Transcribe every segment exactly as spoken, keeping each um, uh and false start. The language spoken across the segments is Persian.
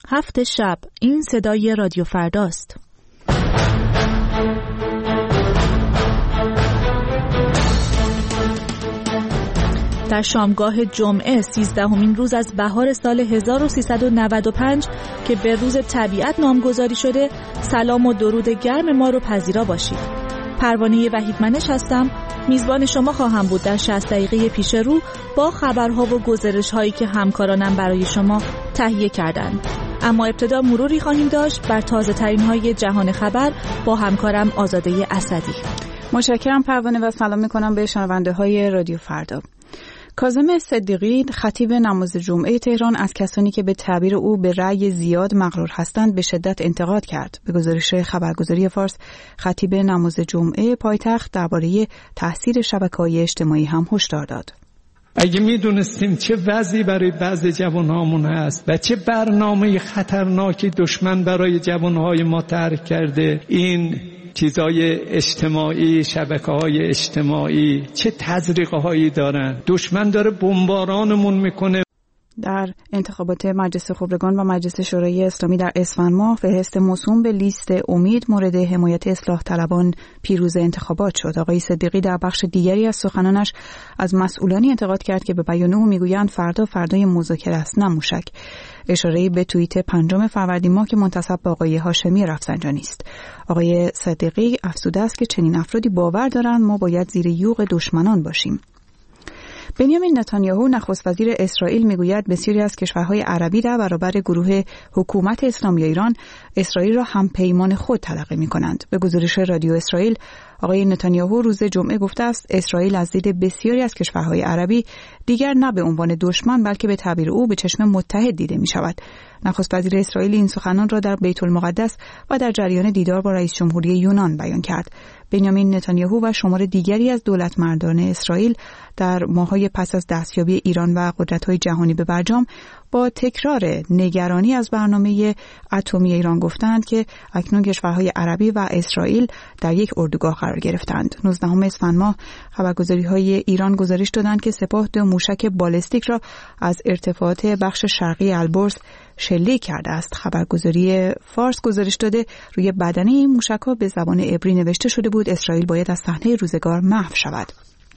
هفت شب، این صدای رادیو فرداست. در شامگاه جمعه سیزدهمین روز از بهار سال هزار و سیصد و نود و پنج که به روز طبیعت نامگذاری شده، سلام و درود گرم ما رو پذیرا باشید. پروانه وحیدمنش هستم، میزبان شما خواهم بود در شصت دقیقه پیش رو با خبرها و گزارش‌هایی که همکارانم برای شما تهیه کردند. اما ابتدا مروری خواهیم داشت بر تازه ترین های جهان خبر با همکارم آزاده اسدی. متشکرم پروانه و سلام میکنم به شنونده های رادیو فردا. کاظم صدیقی خطیب نماز جمعه تهران از کسانی که به تعبیر او به رأی زیاد مغرور هستند به شدت انتقاد کرد. به گزارش خبرگزاری فارس، خطیب نماز جمعه پایتخت درباره تاثیر شبکه‌های اجتماعی هم هشدار داد. اگه میدونستیم چه وضعی برای بعضی جوانهامون هست و چه برنامه خطرناکی دشمن برای جوانهای ما طرح کرده، این چیزای اجتماعی، شبکه‌های اجتماعی چه تزریق‌هایی دارن، دشمن داره بمبارانمون میکنه. در انتخابات مجلس خبرگان و مجلس شورای اسلامی در اسفند ماه، فهرست موسوم به لیست امید مورد حمایت اصلاح طلبان پیروز انتخابات شد. آقای صدیقی در بخش دیگری از سخنانش از مسئولانی انتقاد کرد که به بیان او میگویند فردا فردای مذاکره است نه موشک. اشاره‌ای به توییت پنجم فروردین ماه که منتسب به آقای هاشمی رفسنجانی است. آقای صدیقی افزوده است که چنین افرادی باور دارند ما باید زیر یوغ دشمنان باشیم. بنیامین نتانیاهو نخست وزیر اسرائیل میگوید بسیاری از کشورهای عربی در برابر گروه حکومت اسلامی ایران اسرائیل را هم پیمان خود تلقی می‌کنند. به گزارش رادیو اسرائیل، آقای نتانیاهو روز جمعه گفته است اسرائیل از دید بسیاری از کشورهای عربی دیگر نه به عنوان دشمن بلکه به تعبیر او به چشم متحد دیده می‌شود. نخست وزیر اسرائیل این سخنان را در بیت المقدس و در جریان دیدار با رئیس جمهوری یونان بیان کرد. بنیامین نتانیاهو و شمار دیگری از دولتمردان اسرائیل در ماه‌های پس از دستیابی ایران و قدرت‌های جهانی به برجام با تکرار نگرانی از برنامه اتمی ایران گفتند که اکنون کشورهای عربی و اسرائیل در یک اردوگاه قرار گرفتند. نوزدهم اسفند ماه خبرگزاری‌های ایران گزارش دادند که سپاه دو موشک بالستیک را از ارتفاعات بخش شرقی البرز شلیک کرده است. خبرگزاری فارس گزارش داده روی بدنه این موشک‌ها به زبان عبری نوشته شده بود اسرائیل باید از صحنه روزگار محو شود.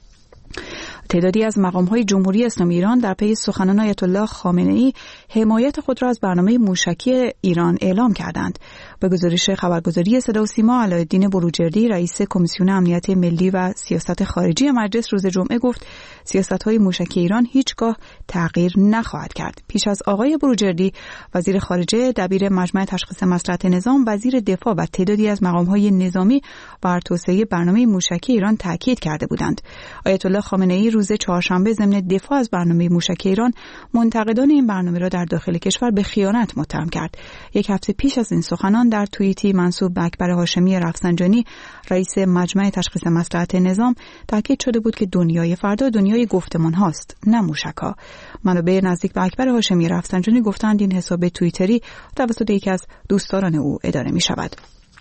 تعدادی از مقام‌های جمهوری اسلامی ایران در پی سخنان آیت الله خامنه‌ای حمایت خود را از برنامه موشکی ایران اعلام کردند. به گزارش خبرگزاری صدا و سیما، علایالدین بروجردی رئیس کمیسیون امنیت ملی و سیاست خارجی مجلس روز جمعه گفت سیاست‌های موشکی ایران هیچگاه تغییر نخواهد کرد. پیش از آقای بروجردی، وزیر خارجه، دبیر مجمع تشخیص مصلحت نظام، وزیر دفاع و تعدادی از مقام‌های نظامی بر توسعه برنامه موشکی ایران تاکید کرده بودند. آیت الله خامنه‌ای روز چهارشنبه ضمن دفاع از برنامه موشکی ایران منتقدان این برنامه را در داخل کشور به خیانت متهم کرد. یک هفته پیش از این سخنان در توییتی منسوب به اکبر هاشمی رفسنجانی رئیس مجمع تشخیص مصلحت نظام تاکید شده بود که دنیای فردا دنیای گفتمان هاست نه موشک‌ها. منابع نزدیک به اکبر هاشمی رفسنجانی گفتند این حساب توییتری توسط یکی از دوستداران او اداره می شود.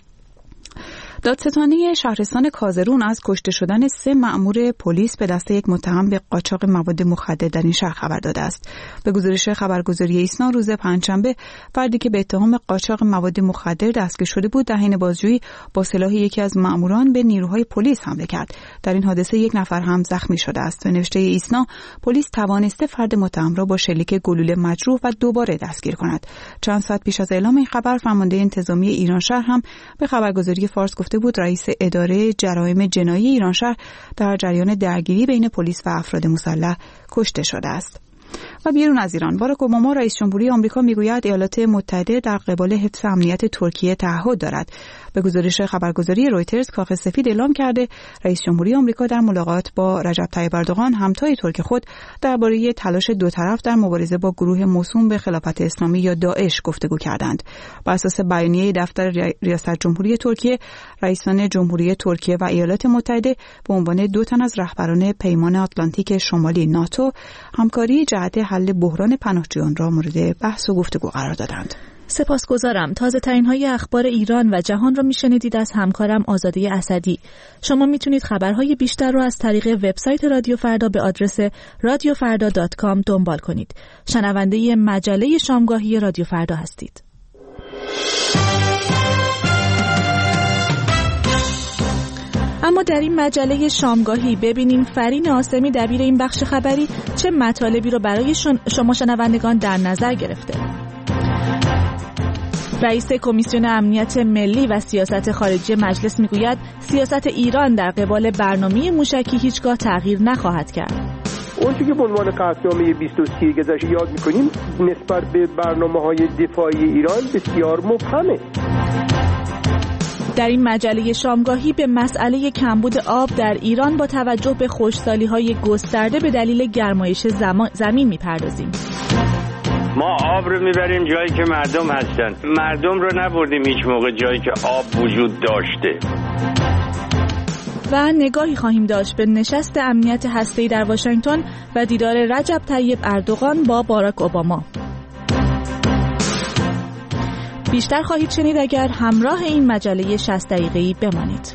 دادستانی شهرستان کازرون از کشته شدن سه مأمور پلیس به دست یک متهم به قاچاق مواد مخدر در این شهر خبر داده است. به گزارش خبرگزاری ایسنا روز پنجشنبه فردی که به اتهام قاچاق مواد مخدر دستگیر شده بود در حین بازجویی با سلاح یکی از مأموران به نیروهای پلیس حمله کرد. در این حادثه یک نفر هم زخمی شده است. به نوشته ایسنا پلیس توانسته فرد متهم را با شلیک گلوله مجروح و دوباره دستگیر کند. چند ساعت پیش از اعلام این خبر فرمانده انتظامی ایران شهر هم به خبرگزاری فارس گفته بود رئیس اداره جرایم جنایی ایران شهر در جریان درگیری بین پلیس و افراد مسلح کشته شده است. و بیرون از ایران، باراک اوباما رئیس جمهوری آمریکا میگوید ایالات متحده در قبال حفظ امنیت ترکیه تعهد دارد. به گزارش خبرگزاری رویترز، کاخ سفید اعلام کرده رئیس جمهوری آمریکا در ملاقات با رجب طیب اردوغان همتای ترک خود درباره تلاش دو طرف در مبارزه با گروه موسوم به خلافت اسلامی یا داعش گفتگو کردند. بر اساس بیانیه دفتر ریاست جمهوری ترکیه، رئیسان جمهوری ترکیه و ایالات متحده به عنوان دو تن از رهبران پیمان آتلانتیک شمالی ناتو همکاری جهت حل بحران پناهجویان را مورد بحث و گفتگو قرار دادند. سپاسگزارم. تازه ترین های اخبار ایران و جهان را میشنیدید از همکارم آزاده اسدی. شما میتونید خبرهای بیشتر را از طریق وبسایت رادیو فردا به آدرس رادیو فردا دات کام دنبال کنید. شنونده مجله شامگاهی رادیو فردا هستید. اما در این مجله شامگاهی ببینیم فرین آسمی دبیر این بخش خبری چه مطالبی را برای شما شنوندگان در نظر گرفته. رئیس کمیسیون امنیت ملی و سیاست خارجی مجلس میگوید سیاست ایران در قبال برنامه موشکی هیچگاه تغییر نخواهد کرد. اون چیزی که به عنوان قطعنامه بیست و سه گذشته یاد میکنیم نسبت به برنامه‌های دفاعی ایران بسیار مبهمه. در این مجله شامگاهی به مسئله کمبود آب در ایران با توجه به خشکسالی‌های گسترده به دلیل گرمایش زمین میپردازیم. ما آب رو میبریم جایی که مردم هستن، مردم رو نبردیم هیچ موقع جایی که آب وجود داشته. و نگاهی خواهیم داشت به نشست امنیت هسته‌ای در واشنگتن و دیدار رجب طیب اردوغان با باراک اوباما. بیشتر خواهید شنید اگر همراه این مجله شصت دقیقه‌ای بمانید.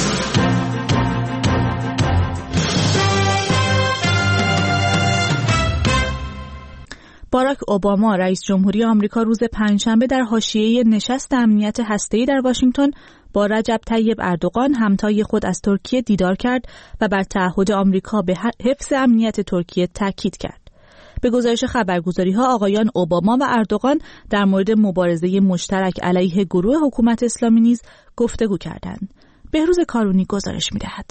باراک اوباما رئیس جمهوری آمریکا روز پنجشنبه در حاشیه نشست امنیت هسته‌ای در واشنگتن با رجب طیب اردوغان همتای خود از ترکیه دیدار کرد و بر تعهد آمریکا به حفظ امنیت ترکیه تاکید کرد. به گزارش خبرگزاری‌ها آقایان اوباما و اردوغان در مورد مبارزه مشترک علیه گروه حکومت اسلامی نیز گفتگو کردند. بهروز کارونی گزارش می‌دهد.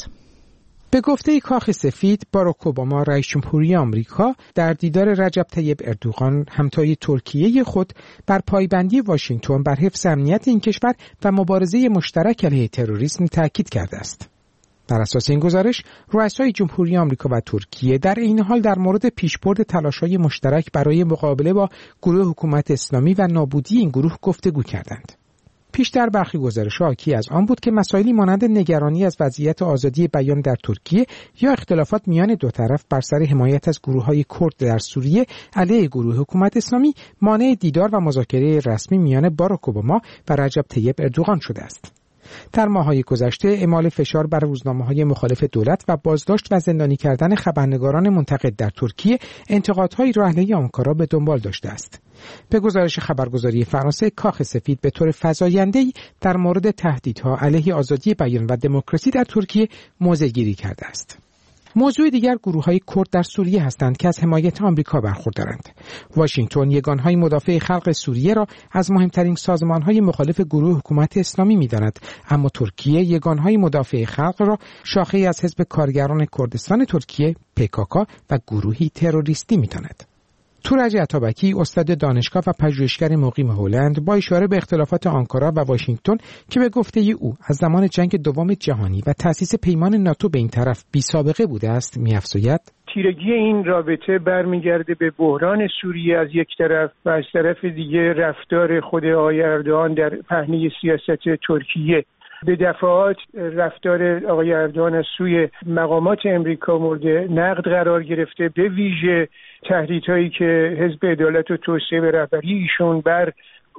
به گفته کاخ سفید، باراک اوباما رئیس جمهوری آمریکا در دیدار رجب طیب اردوغان همتای ترکیه خود بر پایبندی واشنگتن بر حفظ امنیت این کشور و مبارزه مشترک علیه تروریسم تاکید کرده است. بر اساس این گزارش، رؤسای جمهوری آمریکا و ترکیه در این حال در مورد پیشبرد تلاش‌های مشترک برای مقابله با گروه حکومت اسلامی و نابودی این گروه گفتگو کردند. پیشتر برخی گزارش‌ها حاکی از آن بود که مسائلی مانند نگرانی از وضعیت آزادی بیان در ترکیه یا اختلافات میان دو طرف بر سر حمایت از گروه‌های کرد در سوریه علیه گروه حکومت اسلامی مانع دیدار و مذاکره رسمی میان باراک اوباما و رجب طیب اردوغان شده است. در ماه‌های گذشته اعمال فشار بر روزنامه‌های مخالف دولت و بازداشت و زندانی کردن خبرنگاران منتقد در ترکیه انتقادهایی را علیه آنکارا به دنبال داشته است. به گزارش خبرگزاری فرانسه، کاخ سفید به طور فزاینده‌ای در مورد تهدیدها علیه آزادی بیان و دموکراسی در ترکیه موضع‌گیری کرده است. موضوع دیگر گروه‌های کرد در سوریه هستند که از حمایت آمریکا برخوردارند. واشنگتن یگانهای مدافع خلق سوریه را از مهمترین سازمان‌های مخالف گروه حکومت اسلامی می‌داند، اما ترکیه یگانهای مدافع خلق را شاخه‌ای از حزب کارگران کردستان ترکیه پیکاکا و گروهی تروریستی می‌داند. تورج عطابکی، استاد دانشگاه و پژوهشگر مقیم هلند، با اشاره به اختلافات آنکارا و واشنگتن که به گفته او از زمان جنگ دوم جهانی و تأسیس پیمان ناتو به این طرف بی سابقه بوده است، می‌افزاید تیرگی این رابطه برمیگرده به بحران سوریه از یک طرف و از طرف دیگه رفتار خود آقای اردوغان در پهنه سیاست ترکیه. به دفعات رفتار آقای اردوغان از سوی مقامات امریکا مورد نقد قرار گرفته، به ویژه تهدیدهایی که حزب عدالت و توسعه به رهبری ایشون بر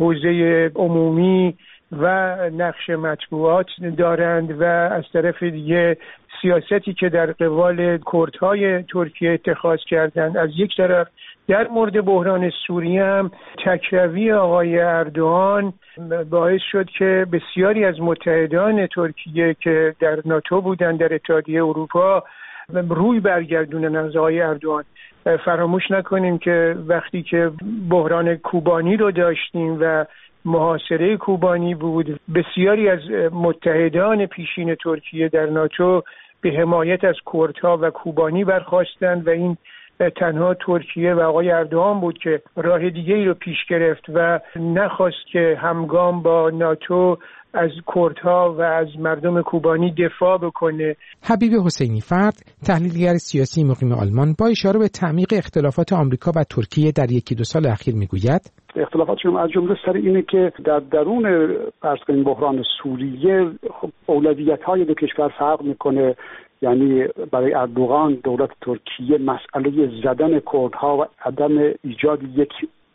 حوزه عمومی و نقش مطبوعات دارند و از طرف دیگه سیاستی که در قبال کردهای ترکیه اتخاذ کردند. از یک طرف در مورد بحران سوریه هم تکروی آقای اردوغان باعث شد که بسیاری از متحدان ترکیه که در ناتو بودند، در اتحادیه اروپا، روی برگردونن از آقای اردوغان. فراموش نکنیم که وقتی که بحران کوبانی رو داشتیم و محاصره کوبانی بود، بسیاری از متحدان پیشین ترکیه در ناتو به حمایت از کردها و کوبانی برخاستند و این تنها ترکیه و آقای اردوغان بود که راه دیگه‌ای رو پیش گرفت و نخواست که همگام با ناتو از کردها و از مردم کوبانی دفاع بکنه. حبیب حسینی فرد، تحلیلگر سیاسی مقیم آلمان، با اشاره به تعمیق اختلافات آمریکا و ترکیه در یکی دو سال اخیر میگوید اختلافاتشون از جمله سر اینه که در درون فرض کنیم بحران سوریه خب اولویت‌های دو کشور فرق میکنه. یعنی برای اردوغان دولت ترکیه مسئله زدن کردها و عدم ایجاد یک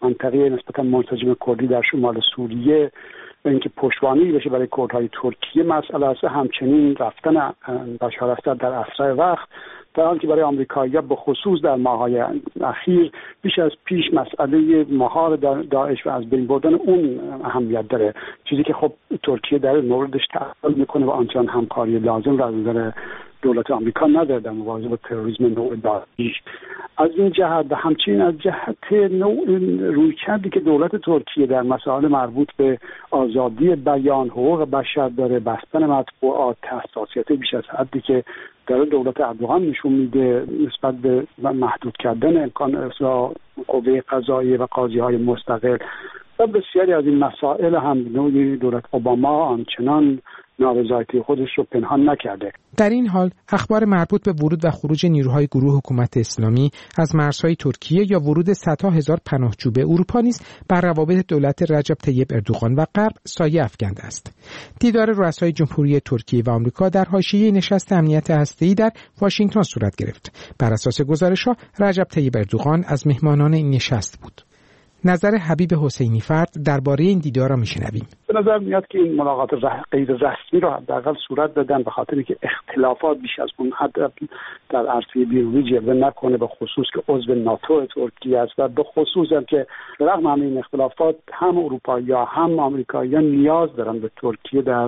منطقه نسبتا منسجم کردی در شمال سوریه و اینکه پشتوانه‌ای بشه برای کردهای ترکیه مسئله است. همچنین رفتن بشار الاسد در اسرع وقت، در حالی که برای آمریکایی‌ها به خصوص در ماه‌های اخیر بیش از پیش مسئله مهار داعش و از بین بردن اون اهمیت داره، چیزی که خب ترکیه در موردش تعهد میکنه و آنچنان همکاری لازم را از نظر دولت آمریکا نداره در مبارزه با تروریسم نوع داعش. از این جهت و همچنین از جهت نوع رویکردی که دولت ترکیه در مسائل مربوط به آزادی بیان، حقوق بشر داره، بستن مطبوعات، حساسیت بیش از حدی که در دولت اردوغان نشون میده نسبت به محدود کردن امکان اصلاح قوه قضاییه و قاضی‌های مستقل و بسیاری از این مسائل هم نوعی دولت اوباما آنچنان نارضایتی خودش رو پنهان نکرده. در این حال اخبار مربوط به ورود و خروج نیروهای گروه حکومت اسلامی از مرزهای ترکیه یا ورود صدها هزار پناهجو به اروپا نیز بر روابط دولت رجب طیب اردوغان و غرب سایه افکنده است. دیدار رؤسای جمهوری ترکیه و آمریکا در حاشیه نشست امنیت هسته‌ای در واشنگتن صورت گرفت. بر اساس گزارش‌ها رجب طیب اردوغان از مهمانان این نشست بود. نظر حبیب حسینی فرد درباره این دیدار را میشنویم. به نظر میاد که این ملاقات غیر رسمی را حداقل صورت دادن به خاطر که اختلافات بیش از اون حد در عرصه بیرونی جلوه نکنه، به خصوص که عضو ناتو ترکیه است و به خصوص هم که رغم همه این اختلافات هم اروپایی‌ها هم آمریکایی‌ها نیاز دارن به ترکیه در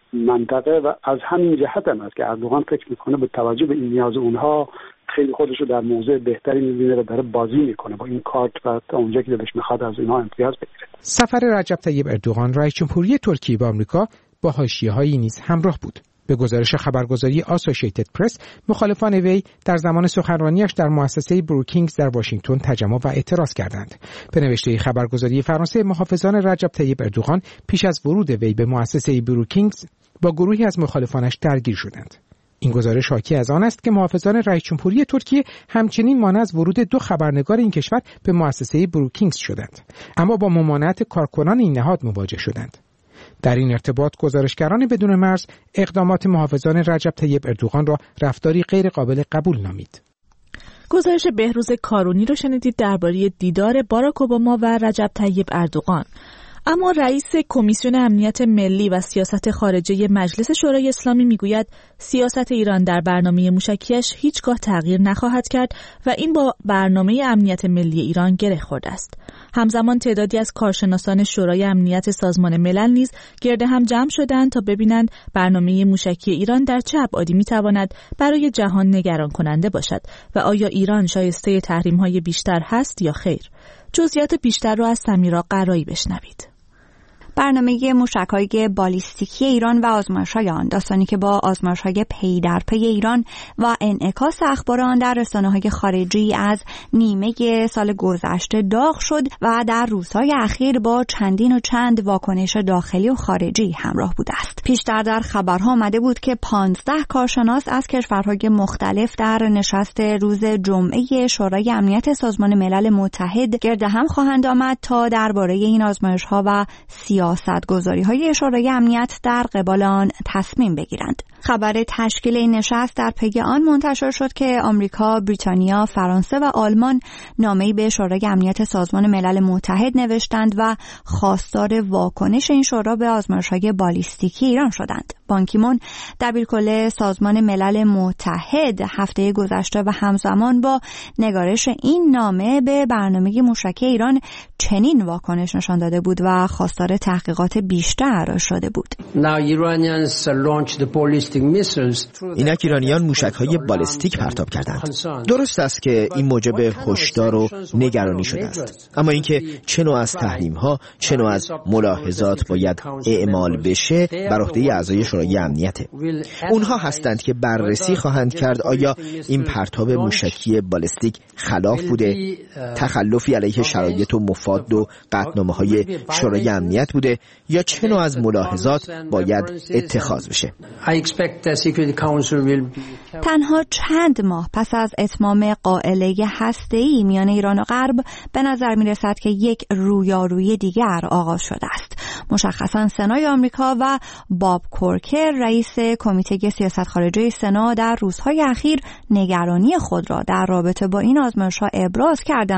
منطقه و از همین جهت هم است که اردوغان فکر میکنه به توجه به این نیاز اونها خیلی خودش رو در موضع بهتری می‌بینه و داره بازی میکنه با این کارت و تا اونجا که دلش میخواد از اینها امتیاز بگیره. سفر رجب طیب اردوغان رئیس جمهوری ترکیه به آمریکا با حاشیه‌هایی نیز همراه بود. به گزارش خبرگزاری آسوسییتد پرس، مخالفان وی در زمان سخنرانیش در مؤسسه بروکینگز در واشنگتن تجمع و اعتراض کردند. به نوشته خبرگزاری فرانسه، محافظان رجب طیب اردوغان پیش از ورود وی به مؤسسه بروکینگز با گروهی از مخالفانش درگیر شدند. این گزارش حاکی از آن است که محافظان رئیس جمهوری ترکیه همچنین مانع از ورود دو خبرنگار این کشور به مؤسسه بروکینگز شدند، اما با ممانعت کارکنان این نهاد مواجه شدند. در این ارتباط گزارشگران بدون مرز اقدامات محافظان رجب طیب اردوغان را رفتاری غیر قابل قبول نامید. گزارش بهروز کارونی رو شنیدید درباره دیدار باراک اوباما و رجب طیب اردوغان. اما رئیس کمیسیون امنیت ملی و سیاست خارجه مجلس شورای اسلامی میگوید سیاست ایران در برنامه موشکیش هیچگاه تغییر نخواهد کرد و این با برنامه امنیت ملی ایران گره خورده است. همزمان تعدادی از کارشناسان شورای امنیت سازمان ملل نیز گرد هم جمع شدند تا ببینند برنامه موشکی ایران در چه ابعادی میتواند برای جهان نگران کننده باشد و آیا ایران شایسته تحریم‌های بیشتر هست یا خیر. جزئیات بیشتر را از سمیرا قرایی بشنوید. برنامه موشک‌های بالیستیکی ایران و آزمایش‌های آن، داستانی که با آزمایش‌های پی در پی ایران و انعکاس اخبار آن در رسانه‌های خارجی از نیمه سال گذشته داغ شد و در روزهای اخیر با چندین و چند واکنش داخلی و خارجی همراه بوده است. پیشتر در خبرها آمده بود که پانزده کارشناس از کشورهای مختلف در نشست روز جمعه شورای امنیت سازمان ملل متحد گرد هم خواهند آمد تا درباره این آزمایش‌ها و سیاست‌گذاری‌های شورای امنیت در قبال آن تصمیم بگیرند. خبر تشکیل این نشست در پی آن منتشر شد که آمریکا، بریتانیا، فرانسه و آلمان نامه‌ای به شورای امنیت سازمان ملل متحد نوشتند و خواستار واکنش این شورا به آزمایش‌های بالیستیکی ایران شدند. بان کی مون، دبیرکل سازمان ملل متحد، هفته گذشته و همزمان با نگارش این نامه به برنامه موشکی ایران چنین واکنش نشان داده بود و خواستار تحقیقات بیشتر شده بود. اینک ایرانیان موشک‌های بالستیک پرتاب کردند. درست است که این موجب هشدار و نگرانی شده است، اما اینکه چه نوع از تحریم‌ها، چه نوع از ملاحظات باید اعمال بشه بر عهده اعضای شورای امنیته. اونها هستند که بررسی خواهند کرد آیا این پرتاب موشکی بالستیک خلاف بوده، تخلفی علیه شرایط و مفاد و قطعنامه‌های شورای امنیت بوده یا چه نوع از ملاحظات باید اتخاذ بشه. تنها چند ماه پس از اتمام قائله هسته‌ای میان ایران و غرب به نظر می‌رسد که یک رویارویی دیگر آغاز شده است. مشخصاً سنای آمریکا و باب کورکر، رئیس کمیته سیاست خارجه سنا، در روزهای اخیر نگرانی خود را در رابطه با این آزمایش‌ها ابراز کردند.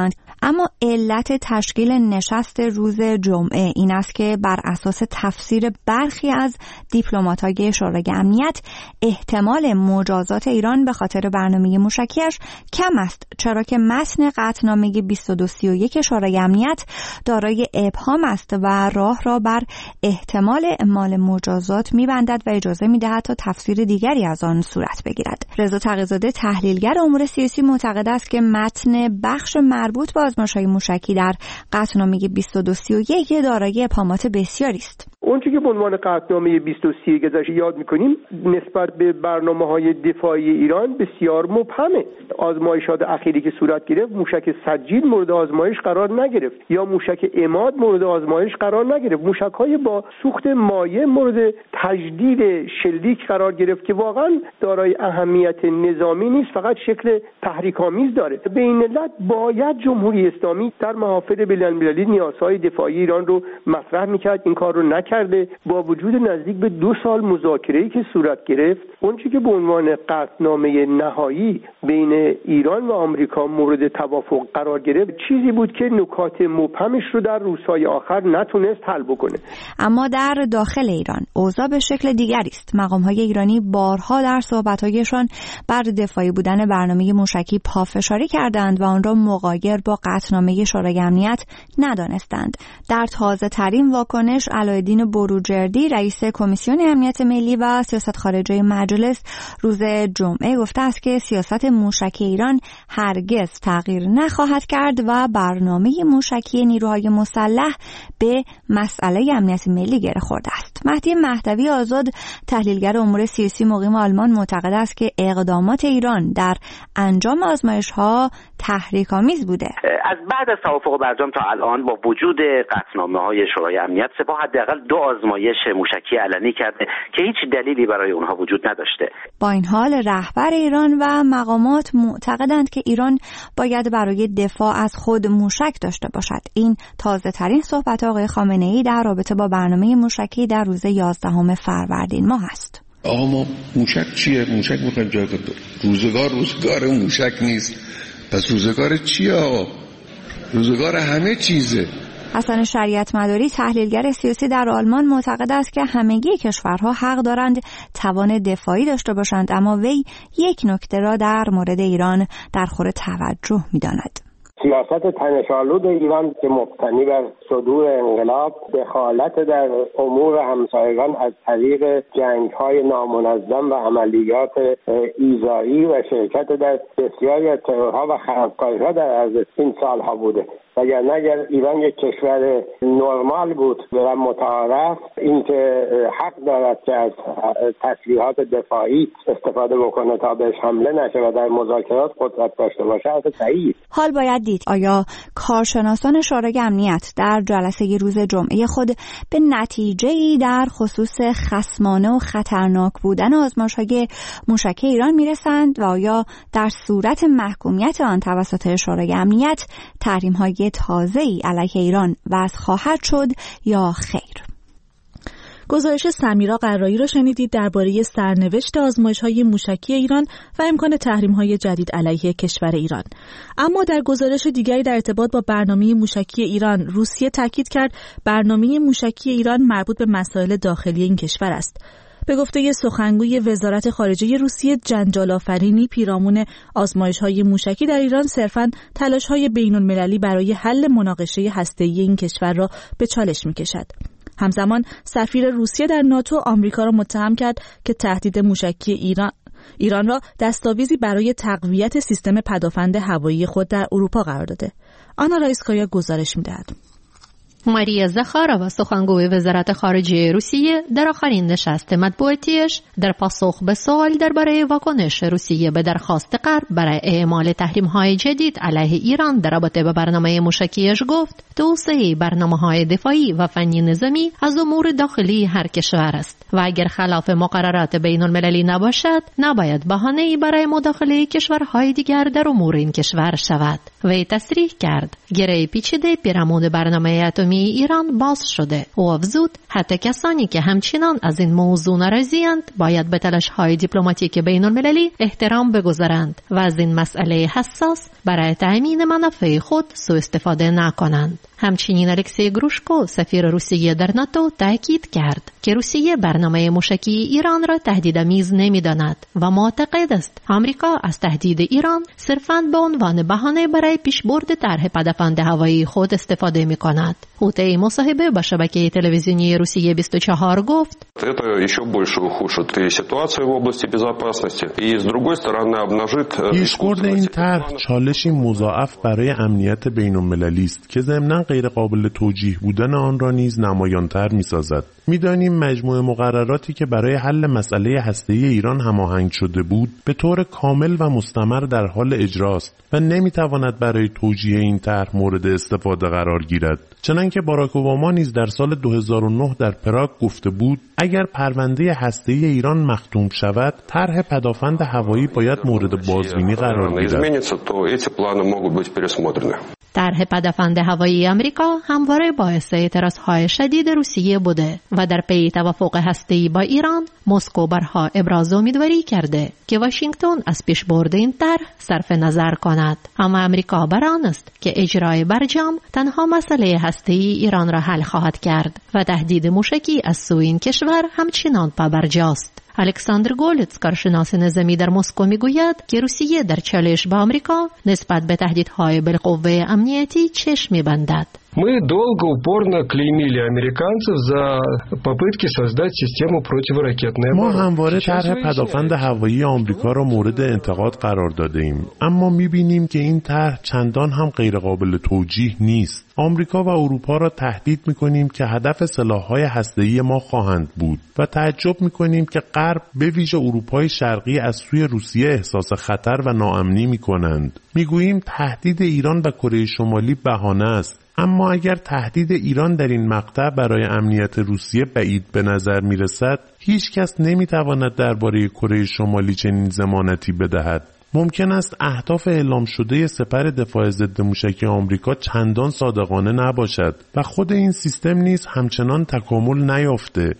اما علت تشکیل نشست روز جمعه این است که بر اساس تفسیر برخی از دیپلمات‌های شورای امنیت احتمال مجازات ایران به خاطر برنامه موشکیش کم است، چرا که متن قطعنامه بیست و دو سی و یک شورای امنیت دارای ابهام است و راه را بر احتمال اعمال مجازات می‌بندد و اجازه می‌دهد تا تفسیر دیگری از آن صورت بگیرد. رضا تقی‌زاده تحلیلگر امور سیاسی معتقد است که متن بخش مربوط به آزمایش‌های موشکی در قطعنامه بیست و دو سی و یک دارای ابهامات بسیاری است. اونچه که به عنوان قطعنامه بیست و دو سی و یک ازش یاد می‌کنیم نسبت به برنامه‌های دفاعی ایران بسیار مبهمه. آزمایشات اخیری که صورت گرفت موشک سجیل مورد آزمایش قرار نگرفت یا موشک عماد مورد آزمایش قرار نگرفت. موشک‌های با سوخت مایع مورد تجدید شلیک قرار گرفت که واقعا دارای اهمیت نظامی نیست، فقط شکل تحریک‌آمیز داره. به این علت باید جمهوری اسلامی در محافل بین‌المللی نیازهای دفاعی ایران رو مطرح می‌کرد. این کار رو نکرده. با وجود نزدیک به دو سال مذاکره‌ای که صورت گرفت، اونچه که به عنوان قطعنامه نهایی بین ایران و آمریکا مورد توافق قرار گرفت چیزی بود که نکات مبهمش رو در روزهای آخر نتونست حل بکنه. اما در داخل ایران اوضاع به شکل دیگری است. مقام‌های ایرانی بارها در صحبت‌هایشان بر دفاعی بودن برنامه موشکی پافشاری کردند و آن را مغایر با قطعنامه شورای امنیت ندانستند. در تازه‌ترین واکنش علایالدین بروجردی رئیس کمیسیون امنیت ملی و سیاست خارجی مجلس روز جمعه گفته است که سیاست موشکی ایران هرگز تغییر نخواهد کرد و برنامه موشکی نیروهای مسلح به مسئله امنیت ملی گره خورده است. مهدی مهدوی آزاد تحلیلگر امور سیاسی مقیم آلمان معتقد است که اقدامات ایران در انجام آزمایش‌ها تحریک‌آمیز بوده. از بعد از توافق برجام تا الان با وجود قطعنامه‌های شورای امنیت سپاه حداقل دو آزمایش موشکی علنی کرده که هیچ دلیلی برای اونها وجود نداشته. با این حال رهبر ایران و مقامات معتقدند که ایران باید برای دفاع از خود موشک داشته باشد. این تازه ترین صحبت آقای خامنه‌ای در رابطه با برنامه موشکی در روز یازدهم فروردین ماه است. آقا ما موشک چیه؟ موشک میخوایم جای خود روزگار روزگار موشک نیست. پس روزگار چیه آقا؟ روزگار همه چیزه. حسن شریعت مداری تحلیلگر سیاسی در آلمان معتقد است که همگی کشورها حق دارند توان دفاعی داشته باشند، اما وی یک نکته را در مورد ایران در خور توجه می‌داند. سیاست تنش‌آلود ایران که مبتنی بر صدور انقلاب، دخالت در امور همسایگان از طریق جنگ‌های نامنظم و عملیات ایذایی و شرکت در بسیاری از ترورها و خرابکاری‌ها در عرض این سالها بوده. وگرنه اگر ایران یک کشور نرمال بود و متعارف، اینکه حق دارد که از تسلیحات دفاعی استفاده بکنه تا بهش حمله نشه و در مذاکرات قدرت داشته باشه از صحیح. حال باید دید آیا کارشناسان شورای امنیت در جلسه روز جمعه خود به نتیجه‌ای در خصوص خصمانه و خطرناک بودن آزمایش‌های موشکی ایران میرسند و آیا در صورت محکومیت آن توسط شورای امنیت تحریم‌های تازه‌ای علیه ایران وضع خواهد شد یا خیر؟ گزارش سمیرا قرایی را شنیدید درباره سرنوشت آزمایش‌های موشکی ایران و امکان تحریم‌های جدید علیه کشور ایران. اما در گزارش دیگری در ارتباط با برنامه موشکی ایران، روسیه تاکید کرد برنامه موشکی ایران مربوط به مسائل داخلی این کشور است. به گفته سخنگوی وزارت خارجه روسیه جنجال آفرینی، پیرامون آزمایش‌های موشکی در ایران صرفاً تلاش‌های بین‌المللی برای حل مناقشه هسته‌ای این کشور را به چالش می‌کشد. همزمان سفیر روسیه در ناتو آمریکا را متهم کرد که تهدید موشکی ایران ایران را دستاویزی برای تقویت سیستم پدافند هوایی خود در اروپا قرار داده. آنا رایسکایا گزارش می‌دهد. ماریا زخارова سخنگوی وزارت خارجه روسیه در آخرین نشست مطبوعاتیش در پاسخ به سوال درباره واکنش روسیه به درخواست غرب برای اعمال تحریم‌های جدید علیه ایران در رابطه با برنامه موشکیش گفت توسعه برنامه‌های دفاعی و فنی نظامی از امور داخلی هر کشور است و اگر خلاف مقررات بین‌المللی نباشد نباید بهانه‌ای برای مداخله کشورهای دیگر در امور این کشور شود. وی تصریح کرد گره پیچیده پیرامون برنامه اتمی ایران باز شده و افزود حتی کسانی که همچنان از این موضوع ناراضی‌اند باید به تلاش‌های دیپلماتیک بین‌المللی احترام بگذارند و از این مسئله حساس برای تأمین منافع خود سوء استفاده نکنند. همچنین الکسی گروشکو سفیر روسیه در ناتو تاکید کرد که روسیه برنامه موشکی ایران را تهدیدآمیز نمی‌داند و معتقد است آمریکا از تهدید ایران صرفاً به عنوان بهانه برای پیشبرد طرح پدافند هوایی خود استفاده می‌کند. او طی مصاحبه با شبکه تلویزیونی روسیه بیست و چهار گفت: پیشبرد این طرح چالشی مضاعف برای امنیت بین‌المللی است که ضمناً غیر قابل توجیه بودن آن را نیز نمایان‌تر می‌سازد. می‌دانیم مجموعه مقرراتی که برای حل مسئله هسته‌ای ایران هماهنگ شده بود به طور کامل و مستمر در حال اجراست و نمی‌تواند برای توجیه این طرح مورد استفاده قرار گیرد. چنانکه باراک اوباما نیز در سال دو هزار و نه در پراگ گفته بود اگر پرونده هسته‌ای ایران مختوم شود طرح پدافند هوایی باید مورد بازبینی قرار گیرد. طرح پدافند هوایی آمریکا همواره باعث اعتراض‌های شدید روسیه بوده و در پی توافق هسته‌ای با ایران مسکو بارها ابراز امیدواری کرده که واشنگتن از پیشبرد این طرح صرف نظر کند، اما آمریکا بر آن است که اجرای برجام تنها مسئله هسته‌ای ایران را حل خواهد کرد و تهدید موشکی از سوی این کشور همچنان پابرجاست. الکساندر گولتس کارشناس نظامی در مسکو میگوید که روسیه در چالش با آمریکا نسبت به تهدیدهای بالقوه امنیتی چشم می‌بندد. Мы долго упорно клеймили американцев за попытки создать систему противоракетной обороны. ما همواره طرح پدافند هوایی آمریکا را مورد انتقاد قرار داده ایم، اما می‌بینیم که این طرح چندان هم غیر قابل توجیه نیست. آمریکا و اروپا را تهدید می‌کنیم که هدف سلاح‌های هسته‌ای ما خواهند بود و تعجب می‌کنیم که غرب به ویژه اروپای شرقی از سوی روسیه احساس خطر و ناامنی می‌کنند. می‌گوییم تهدید ایران و کره شمالی بهانه است. اما اگر تهدید ایران در این مقطع برای امنیت روسیه بعید به نظر می رسد، هیچ کس نمی تواند درباره کره شمالی چنین ضمانتی بدهد. ممکن است اهداف اعلام شده سپر دفاع ضد موشکی آمریکا چندان صادقانه نباشد و خود این سیستم نیز همچنان تکامل نیافته.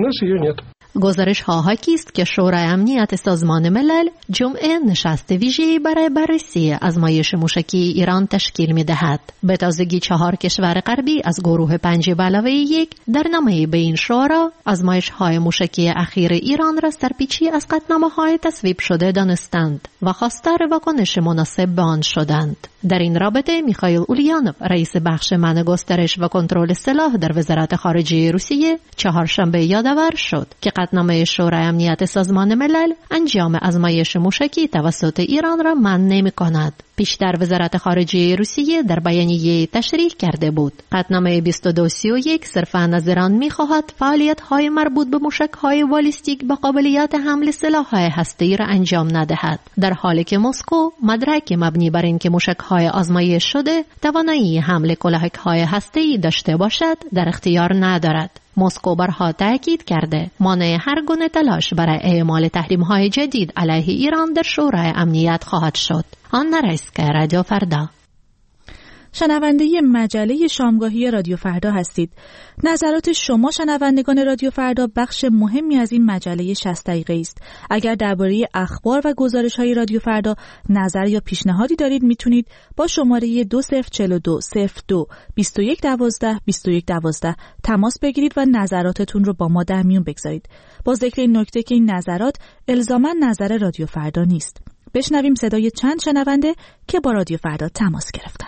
گزارش ها حاکی است که شورای امنیت سازمان ملل جمعه نشست ویژه‌ای برای بررسی آزمایش موشکی ایران تشکیل می دهد. به تازگی چهار کشور غربی از گروه پنج به علاوه یک در نامه به این شورا آزمایش های موشکی اخیر ایران را سرپیچی از قطعنامه های تصویب شده دانستند و خواستار واکنش مناسب به آن شدند. در این رابطه میخائیل اولیانوف رئیس بخش منع گسترش و کنترل سلاح در وزارت خارجه روسیه چهارشنبه یادآور شد که قطعنامه شورای امنیت سازمان ملل انجام آزمایش موشکی توسط ایران را منع نمی‌کند. پیشتر وزارت خارجه روسیه در بیانیه تشریح کرده بود قطعنامه بیست و دو سی و یک صرفاً از ایران می‌خواهد فعالیت‌های مربوط به موشک‌های بالیستیک با قابلیت حمل سلاح‌های هسته‌ای را انجام ندهد، در حالی که مسکو مدرک مبنی بر اینکه موشک‌های آزمایش شده توانایی حمل کلاهک‌های هسته‌ای داشته باشد در اختیار ندارد. مسکو بارها تاکید کرده مانع هر گونه تلاش برای اعمال تحریم‌های جدید علیه ایران در شورای امنیت خواهد شد. آن نرسکه رادیو فردا. شنونده مجله شامگاهی رادیو فردا هستید. نظرات شما شنوندگان رادیو فردا بخش مهمی از این مجله شصت دقیقه است. اگر درباره اخبار و گزارش‌های رادیو فردا نظر یا پیشنهادی دارید میتونید با شماره دو صفر چهار دو صفر دو بیست و یک دوازده بیست و یک دوازده تماس بگیرید و نظراتتون رو با ما در میون بگذارید. با ذکر این نکته که این نظرات الزاماً نظر رادیو فردا نیست. بشنویم صدای چند شنونده که با رادیو فردا تماس گرفتن.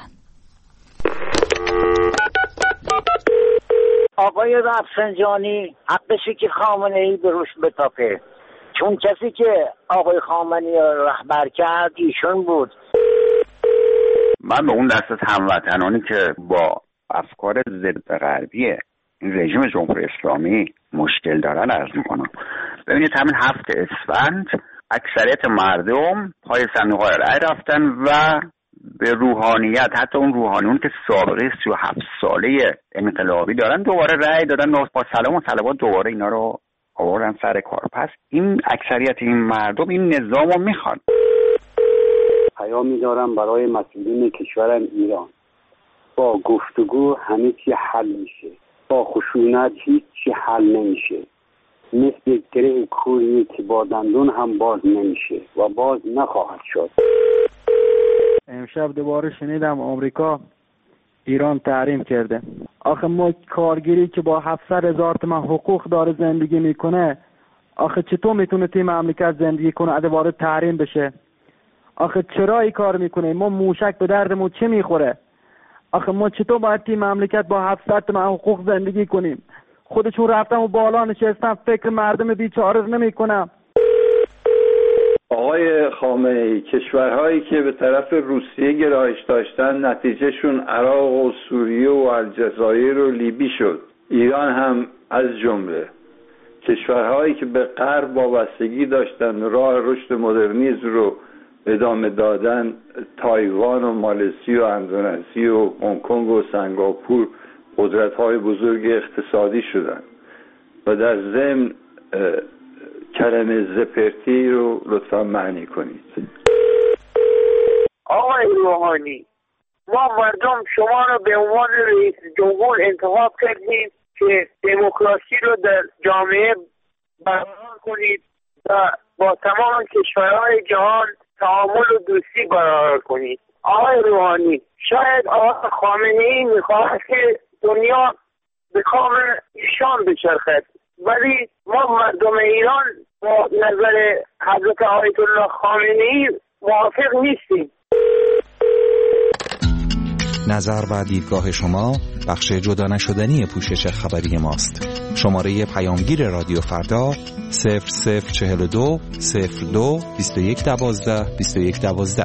آقای رفسنجانی حقشه که خامنه ای به روش بتاپه، چون کسی که آقای خامنه‌ای رهبر کرد ایشون بود. من به اون دسته هموطنانی که با افکار ضد غربی این رژیم جمهوری اسلامی مشکل دارن عرض میکنم. ببینید همین هفت اسفند اکثریت مردم پای صندوق‌های رأی رفتن و به روحانیت، حتی اون روحانیون که سابقه سی و هفت ساله انقلابی دارن دوباره رأی دادن و با سلام و صلوات دوباره اینا رو آوردن سر کار. پس این اکثریت این مردم این نظام رو میخوان. پیامی دارم برای مسئولین کشورم ایران. با گفتگو همه چی حل میشه، با خشونت هیچ چی حل نمیشه. مثل گره کوری که با دندون هم باز نمیشه و باز نخواهد شد. امشب دوباره شنیدم آمریکا ایران تحریم کرده. آخه ما کارگری که با هفتصد هزار تومان حقوق داره زندگی میکنه، آخه چطور میتونه توی مملکت زندگی کنه دوباره تحریم بشه؟ آخه چرا این کار میکنه؟ ما موشک به دردمون چه میخوره؟ آخه ما چطور باید توی مملکت با هفتصد تومان حقوق زندگی کنیم؟ خودشون رفتن و بالا نشستن، فکر مردم بیچاره نمیکنن. آقای خامنه‌ای، کشورهایی که به طرف روسیه گرایش داشتن نتیجهشون عراق و سوریه و الجزایر و لیبی شد. ایران هم از جمله. کشورهایی که به غرب وابستگی داشتن راه رشد مدرنیسم رو ادامه دادن، تایوان و مالزی و اندونزی و هنگ کنگ و سنگاپور قدرت‌های بزرگ اقتصادی شدن. و در ضمن کلمه زپرتی رو لطفا معنی کنید. آقای روحانی، ما مردم شما رو به عنوان رئیس جمهور انتخاب کردیم که دموکراسی رو در جامعه برقرار کنید و با تمام کشورهای جهان تعامل و دوستی برقرار کنید. آقای روحانی، شاید آقای خامنه‌ای میخواهد که دنیا به کام ایشان بچرخد، ولی ما مردم ایران با نظر حضرت آیت الله خامنه‌ای موافق نیستیم. نظر و دیدگاه شما بخش جدا نشدنی پوشش خبری ماست. شماره پیامگیر رادیو فردا صفر صفر چهل و دو صفر دو بیست و یک دوازده بیست و یک دوازده.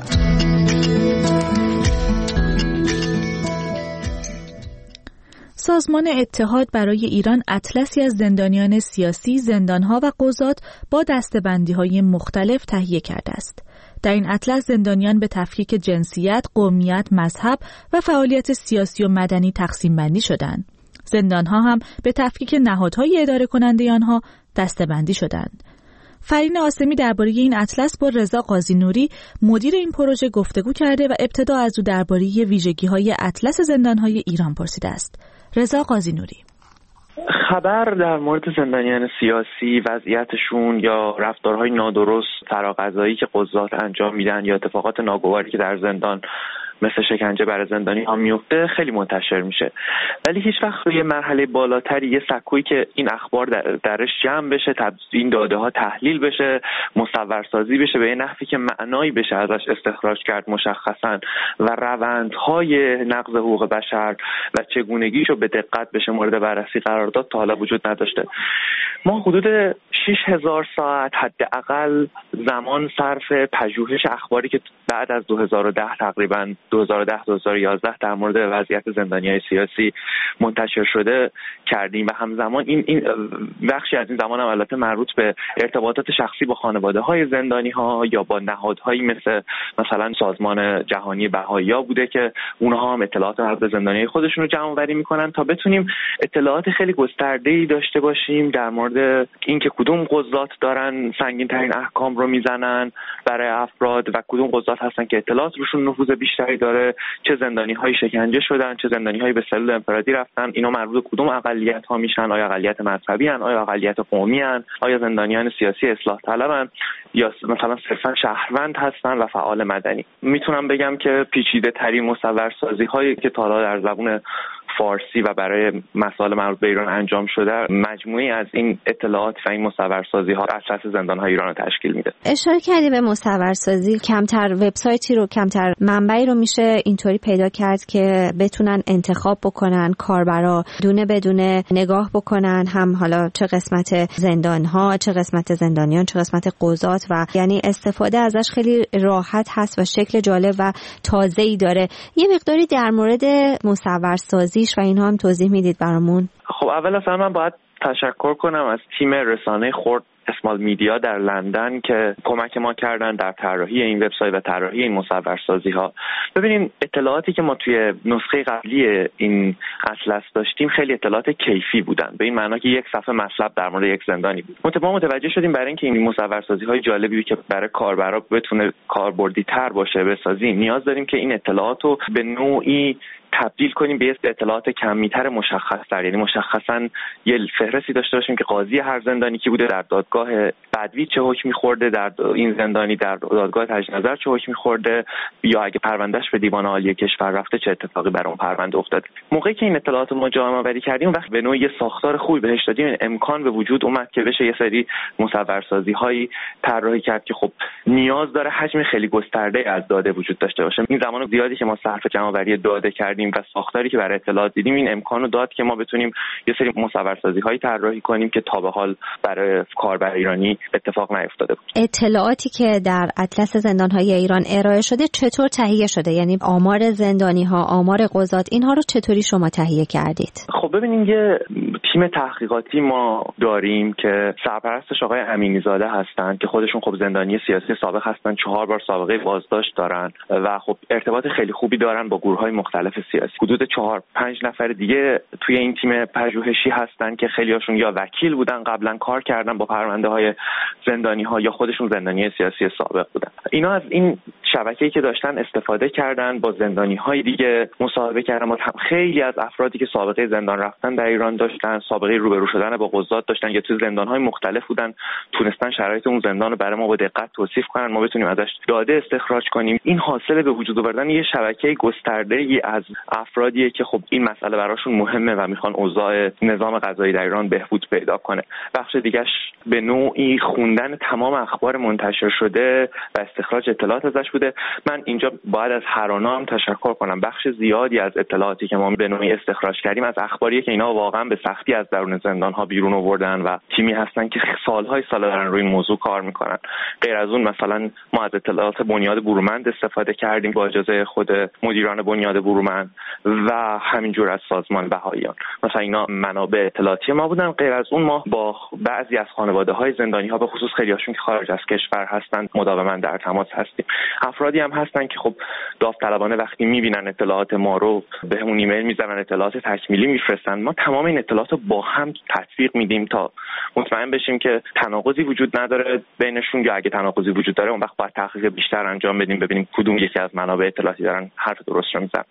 سازمان اتحاد برای ایران اطلسی از زندانیان سیاسی، زندانها و قضات با دسته‌بندی‌های مختلف تهیه کرده است. در این اطلس زندانیان به تفکیک جنسیت، قومیت، مذهب و فعالیت سیاسی و مدنی تقسیم بندی شدند. زندانها هم به تفکیک نهادهای اداره کننده آنها دسته‌بندی شدند. فرین آسمی درباره این اطلس با رضا قاضی نوری مدیر این پروژه گفتگو کرده و ابتدا از او درباره ویژگی‌های اطلس زندانهای ایران پرسیده است. رضا قاضی نوری: خبر در مورد زندانیان سیاسی، وضعیتشون یا رفتارهای نادرست فراغذایی که قضات انجام میدن یا اتفاقات ناگواری که در زندان مثل شکنجه برای زندانی ها میفته خیلی منتشر میشه، ولی هیچ وقت روی مرحله بالاتری یه سکویی که این اخبار در درش جمع بشه، این داده ها تحلیل بشه، مصورسازی بشه به یه نحوی که معنایی بشه ازش استخراج کرد مشخصا و روندهای نقض حقوق بشر و چگونگیشو به دقت بشه مورد بررسی قرار داد تا حالا وجود نداشته. ما حدود شش هزار ساعت حداقل زمان صرف پژوهش اخباری که بعد از دو هزار و ده تقریبا دو هزار و ده دو هزار و یازده در مورد وضعیت زندانیان سیاسی منتشر شده کردیم و همزمان این این بخشی از این زمان هم البته مربوط به ارتباطات شخصی با خانواده‌های زندانی‌ها یا با نهادهایی مثل مثلا سازمان جهانی بهائی‌ها بوده که اونها هم اطلاعات مربوط به زندانیای خودشون رو جمع‌آوری می‌کنن تا بتونیم اطلاعات خیلی گسترده‌ای داشته باشیم در مورد اینکه کدوم قضات دارن سنگین‌ترین احکام رو میزنن برای افراد و کدوم قضات هستن که اطلاعات روشون نفوذ بیشتری داره، چه زندانی‌هایی شکنجه شدن، چه زندانی‌هایی به سلول انفرادی رفتن، اینا مربوط به کدوم اقلیت‌ها میشن، آیا اقلیت مذهبی ان، آیا اقلیت قومی ان، آیا زندانیان سیاسی اصلاح طلبن یا مثلا صرفا شهروند هستن و فعال مدنی. میتونم بگم که پیچیده‌ترین مصورسازی‌هایی که تا حالا در زبان فارسی و برای مسائل مربوط به ایران انجام شده مجموعی از این اطلاعات و این مصورسازی‌ها اطلس زندان‌های ایران رو تشکیل میده. اشاره کردی به مصورسازی، کمتر وبسایتی رو، کمتر منبعی رو میشه اینطوری پیدا کرد که بتونن انتخاب بکنن، کاربرا دونه بدونه نگاه بکنن، هم حالا چه قسمت زندان‌ها، چه قسمت زندانیان، چه قسمت قضات و یعنی استفاده ازش خیلی راحت هست و شکل جالب و تازه‌ای داره. یه مقداری در مورد مصورسازی و اینها هم توضیح میدید برامون؟ خب اول از همه من باید تشکر کنم از تیم رسانه خرد اسمال میدیا در لندن که کمک ما کردن در طراحی این وبسایت و طراحی این مصورسازی ها. ببینید اطلاعاتی که ما توی نسخه قبلی این اطلس داشتیم خیلی اطلاعات کیفی بودن، به این معنا که یک صفحه مطلب در مورد یک زندانی بود. ما متوجه شدیم برای اینکه این مصورسازی های جالبی که برای کاربرا بتونه کاربردی تر باشه بسازیم، نیاز داریم که این اطلاعات رو به نوعی تبدیل کنیم به اطلاعات کمی‌تر مشخص‌تر، یعنی مشخصاً یه فهرستی داشته باشیم که قاضی هر زندانی کی بوده، در دادگاه بدوی چه حکمی خورده، در این زندانی در دادگاه تجدید نظر چه حکمی خورده، یا اگه پروندهش به دیوان عالی کشور رفته چه اتفاقی برای اون پرونده افتاده. موقعی که این اطلاعات رو ما جمع‌آوری کردیم وقت به نوعی ساختار خوبی بهش دادیم، امکان به وجود اومد که بشه یه سری مصورسازی‌هایی طراحی کرد که خب نیاز داره حجم خیلی گسترده از داده وجود داشته باشه. این زمان زیادی که ما صرف جمع‌آوری داده کردیم و ساختاری که برای اطلاعات دیدیم این امکانو داد که ما بتونیم یه سری مصورسازی‌هایی طراحی کنیم که تا به حال برای کاربر ایرانی اتفاق نیفتاده بود. اطلاعاتی که در اطلس زندان‌های ایران ارائه شده چطور تهیه شده؟ یعنی آمار زندانی‌ها، آمار قضات، اینها رو چطوری شما تهیه کردید؟ خب ببینید یه تیم تحقیقاتی ما داریم که سرپرستش آقای امینی‌زاده هستن که خودشون خب زندانی سیاسی سابق هستن، چهار بار سابقه بازداشت دارن و خب ارتباط خیلی خوبی دارن با گروه‌های مختلف سیاسی. حدود چهار پنج نفر دیگه توی این تیم پژوهشی هستن که خیلیاشون یا وکیل بودن قبلا کار کردن با پرونده های زندانی ها یا خودشون زندانی سیاسی سابق بودن. اینا از این شبکه‌ای که داشتن استفاده کردن، با زندانی های دیگه مصاحبه کردن. با خیلی از افرادی که سابقه زندان رفتن در ایران داشتن، سابقه روبرو شدن با قضات داشتن یا توی زندان های مختلف بودن، تونستن شرایط اون زندان رو برای ما با دقت توصیف کنن، ما بتونیم ازش داده استخراج کنیم. این حاصل به وجود آوردن یه شبکه گسترده‌ای از افرادیه که خب این مسئله براشون مهمه و میخوان اوضاع نظام قضایی در ایران بهبود پیدا کنه. بخش دیگه‌اش به نوعی خوندن تمام اخبار منتشر شده و استخراج اطلاعات ازش بوده. من اینجا باید از هرانا هم تشکر کنم. بخش زیادی از اطلاعاتی که ما به نوعی استخراج کردیم از اخباریه که اینا واقعا به سختی از درون زندان‌ها بیرون آوردن و تیمی هستن که سال‌های سال دارن روی این موضوع کار میکنن. غیر از اون مثلا ما از اطلاعات بنیاد برومند استفاده کردیم با اجازه خود مدیران بنیاد برومند و همینجور از سازمان بهاییان. مثلا اینا منابع اطلاعاتی ما بودن. غیر از اون ما با بعضی از خانواده‌های زندانی‌ها به خصوص خیلی‌هاشون که خارج از کشور هستن مداوما در تماس هستیم. افرادی هم هستن که خب داوطلبانه وقتی می‌بینن اطلاعات ما رو بهمون ایمیل میزنن، اطلاعات تکمیلی میفرستن، ما تمام این اطلاعات رو با هم تطبیق میدیم تا مطمئن بشیم که تناقضی وجود نداره بینشون، یا اگه تناقضی وجود داره اون وقت باید تحقیق بیشتر انجام بدیم ببینیم کدوم یکی از منابع اطلاعاتی دارن حرف درست رو میزنن.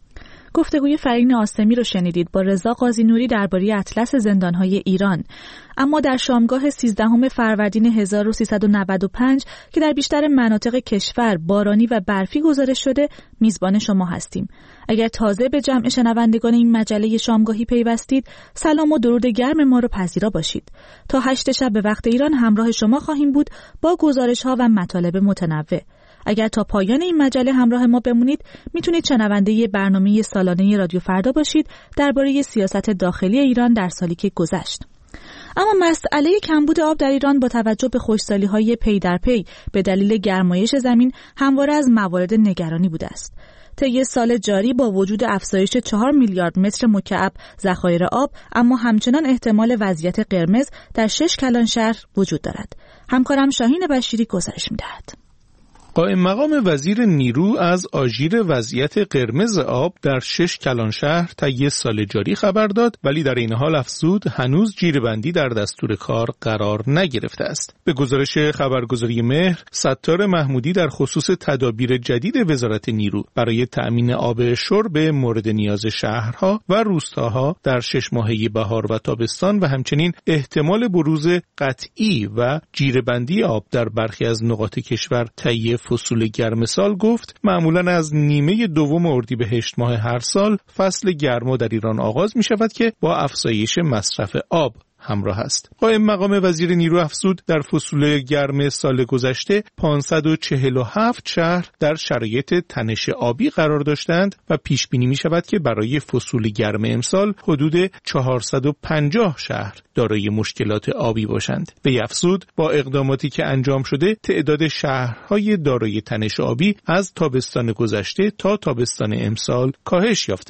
گفتگوی فرین آسمی رو شنیدید با رضا قاضی نوری درباره اطلس زندان‌های ایران. اما در شامگاه سیزدهم فروردین هزار و سیصد و نود و پنج که در بیشتر مناطق کشور بارانی و برفی گزارش شده، میزبان شما هستیم. اگر تازه به جمع شنوندگان این مجله شامگاهی پیوستید، سلام و درود گرم ما رو پذیرا باشید. تا هشت شب به وقت ایران همراه شما خواهیم بود با گزارش‌ها و مطالب متنوع. اگر تا پایان این مجله همراه ما بمونید، میتونید شنونده برنامه سالانه رادیو فردا باشید درباره سیاست داخلی ایران در سالی که گذشت. اما مسئله کمبود آب در ایران با توجه به خشکسالی‌های پی در پی به دلیل گرمایش زمین همواره از موارد نگرانی بوده است. طی سال جاری با وجود افزایش چهار میلیارد متر مکعب ذخایر آب، اما همچنان احتمال وضعیت قرمز در شش کلان شهر وجود دارد. همکارم شاهین بشیری گزارش می‌دهد. قائم مقام وزیر نیرو از آژیر وضعیت قرمز آب در شش کلان شهر طی سال جاری خبر داد، ولی در این حال افزود هنوز جیره‌بندی در دستور کار قرار نگرفته است. به گزارش خبرگزاری مهر، ستار محمودی در خصوص تدابیر جدید وزارت نیرو برای تأمین آب شرب مورد نیاز شهرها و روستاها در شش ماهه بهار و تابستان و همچنین احتمال بروز قطعی و جیره‌بندی آب در برخی از نقاط کشور طی فصول گرم سال گفت معمولاً از نیمه دوم اردیبهشت ماه هر سال فصل گرما در ایران آغاز می شود که با افزایش مصرف آب همراه است. قائم مقام وزیر نیرو افزود در فصول گرم سال گذشته پانصد و چهل و هفت شهر در شرایط تنش آبی قرار داشتند و پیش بینی می شود که برای فصول گرم امسال حدود چهارصد و پنجاه شهر دارای مشکلات آبی باشند. وی افزود با اقداماتی که انجام شده تعداد شهرهای دارای تنش آبی از تابستان گذشته تا تابستان امسال کاهش یافته است.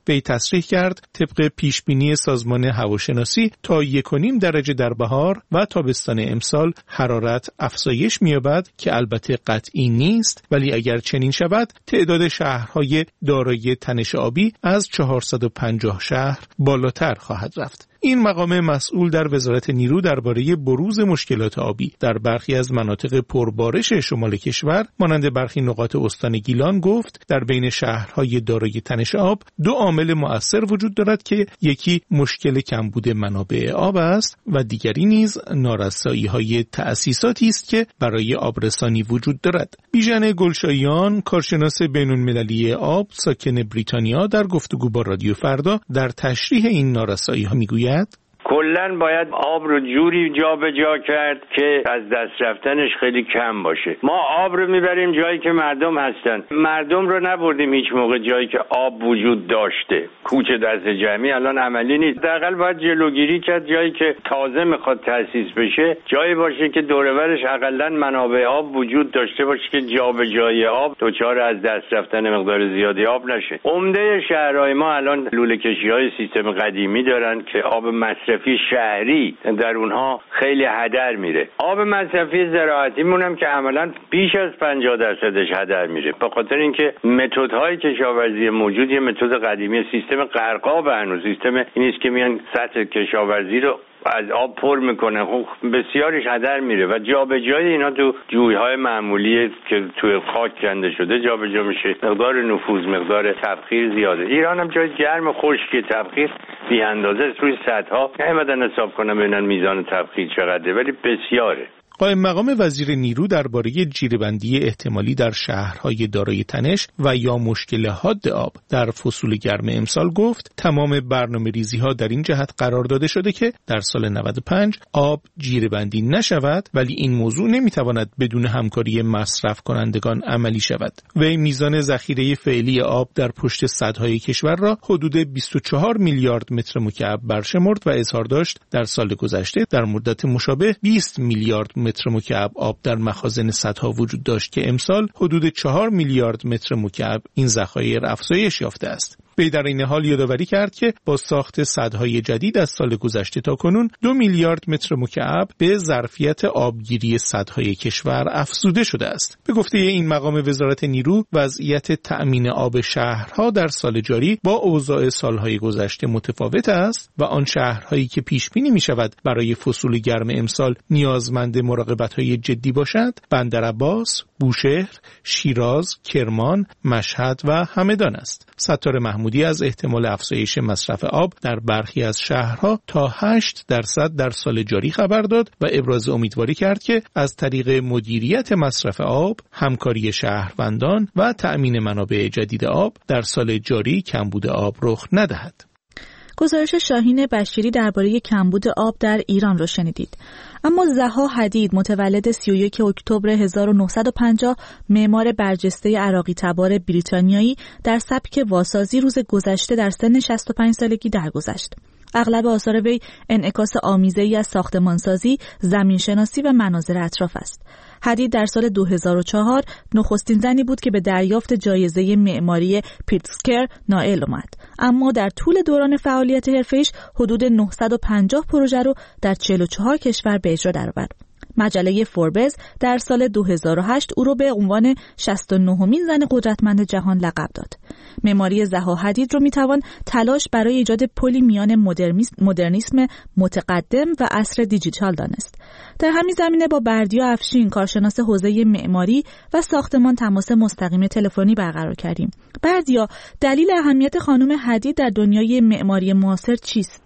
وی تصریح کرد طبق پیشبینی سازمان هواشناسی تا یک و نیم درجه در بهار و تابستان امسال حرارت افزایش می‌یابد که البته قطعی نیست، ولی اگر چنین شود تعداد شهرهای دارای تنش آبی از چهارصد و پنجاه شهر بالاتر خواهد رفت. این مقام مسئول در وزارت نیرو درباره بروز مشکلات آبی در برخی از مناطق پربارش شمال کشور مانند برخی نقاط استان گیلان گفت در بین شهرهای دارای تنش آب دو عامل مؤثر وجود دارد که یکی مشکل کمبود منابع آب است و دیگری نیز نارسایی‌های تأسیساتی است که برای آبرسانی وجود دارد. بیژن گلشاییان، کارشناس بین‌المللی آب ساکن بریتانیا، در گفتگو با رادیو فردا در تشریح این نارسایی‌ها میگوید کلن باید آب رو جوری جا به جا کرد که از دست رفتنش خیلی کم باشه. ما آب رو میبریم جایی که مردم هستن، مردم رو نبردیم هیچ موقع جایی که آب وجود داشته. کوچ دست جمعی الان عملی نیست. حداقل باید جلوگیری کرد جایی که تازه میخواد تأسیس بشه جایی باشه که دور و برش حداقل منابع آب وجود داشته باشه که جا به جای آب دچار از دست رفتن مقدار زیادی آب نشه. عمده شهرهای ما الان لوله کشی‌های سیستم قدیمی دارن که آب مصرفی شهری در اونها خیلی هدر میره. آب مصرفی زراعتی مونم که عملاً بیش از پنجاه درصدش هدر میره، به خاطر اینکه متدهای کشاورزی موجود یه متد قدیمی سیستم غرقاب هنوز سیستم این است که میان سطح کشاورزی رو از آب پر میکنه، خب بسیارش هدر میره و جابجایی اینا تو جویهای معمولی که توی خاک کنده شده جابجا میشه. مقدار نفوذ، مقدار تبخیر زیاده. ایران هم جای گرم خشک تبخیر بی اندازه است. روی سطح‌ها نمیدن حساب کنم ببینن میزان تبخیر چقدره، ولی بسیاره. قائم مقام وزیر نیرو درباره جیره‌بندی احتمالی در شهرهای دارای تنش و یا مشکل حاد آب در فصول گرم امسال گفت تمام برنامه‌ریزی‌ها در این جهت قرار داده شده که در سال نود و پنج آب جیره‌بندی نشود، ولی این موضوع نمیتواند بدون همکاری مصرف کنندگان عملی شود. وی میزان ذخیره فعلی آب در پشت سدهای کشور را حدود بیست و چهار میلیارد متر مکعب برشمرد و اظهار داشت در سال گذشته در مدت مشابه بیست میلیارد متر مکعب آب در مخازن سدها وجود داشت که امسال حدود چهار میلیارد متر مکعب این ذخایر افزایش یافته است. وی در این حال یادآوری کرد که با ساخت سدهای جدید از سال گذشته تا کنون دو میلیارد متر مکعب به ظرفیت آبگیری سدهای کشور افزوده شده است. به گفته این مقام وزارت نیرو، وضعیت تأمین آب شهرها در سال جاری با اوضاع سالهای گذشته متفاوت است و آن شهرهایی که پیش بینی می شود برای فصول گرم امسال نیازمند مراقبت‌های جدی باشد بندرعباس، بوشهر، شیراز، کرمان، مشهد و همدان است. ستاره محمودی از احتمال افزایش مصرف آب در برخی از شهرها تا هشت درصد در سال جاری خبر داد و ابراز امیدواری کرد که از طریق مدیریت مصرف آب، همکاری شهروندان و تأمین منابع جدید آب در سال جاری کمبود آب رخ ندهد. گزارش شاهین بشیری درباره کمبود آب در ایران را شنیدید. اما ضحا حدید متولد سی و یک اکتبر هزار و نهصد و پنجاه معمار برجسته عراقی تبار بریتانیایی در سبک واسازی روز گذشته در سن شصت و پنج سالگی درگذشت. اغلب آثار وی انعکاس آمیزه‌ای از ساختمانسازی، زمینشناسی و مناظر اطراف است. حدید در سال دو هزار و چهار نخستین زنی بود که به دریافت جایزه معماری پریتزکر نائل آمد، اما در طول دوران فعالیت حرفه‌ایش حدود نهصد و پنجاه پروژه رو در چهل و چهار کشور به اجرا درآورد. مجله فوربس در سال دو هزار و هشت او را به عنوان شصت و نهمین زن قدرتمند جهان لقب داد. معماری ضحا حدید رو میتوان تلاش برای ایجاد پلی میان مدرنیسم متقدم و عصر دیجیتال دانست. در همین زمینه با بردیا افشین، کارشناس حوزه معماری و ساختمان، تماس مستقیم تلفنی برقرار کردیم. بردیا، دلیل اهمیت خانم حدید در دنیای معماری معاصر چیست؟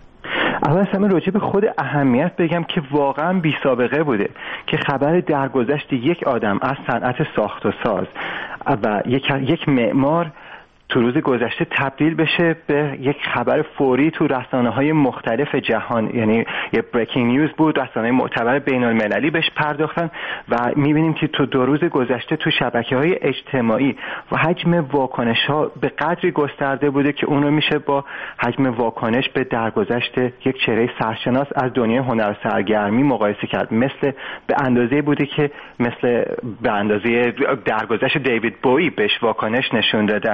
اول از همه راجع به خود اهمیت بگم که واقعا بی سابقه بوده که خبر درگذشت یک آدم از صنعت ساخت و ساز و یک یک معمار تو روز گذشته تبدیل بشه به یک خبر فوری تو رسانه‌های مختلف جهان. یعنی یه بریکینگ نیوز بود، رسانه‌های معتبر بین‌المللی بهش پرداختن و می‌بینیم که تو دو روز گذشته تو شبکه‌های اجتماعی و حجم واکنش‌ها به قدری گسترده بوده که اون رو میشه با حجم واکنش به درگذشت یک چهره سرشناس از دنیای هنر و سرگرمی مقایسه کرد. مثل به اندازه‌ای بوده که مثل به اندازه درگذشت دیوید بویی بهش واکنش نشون دادن.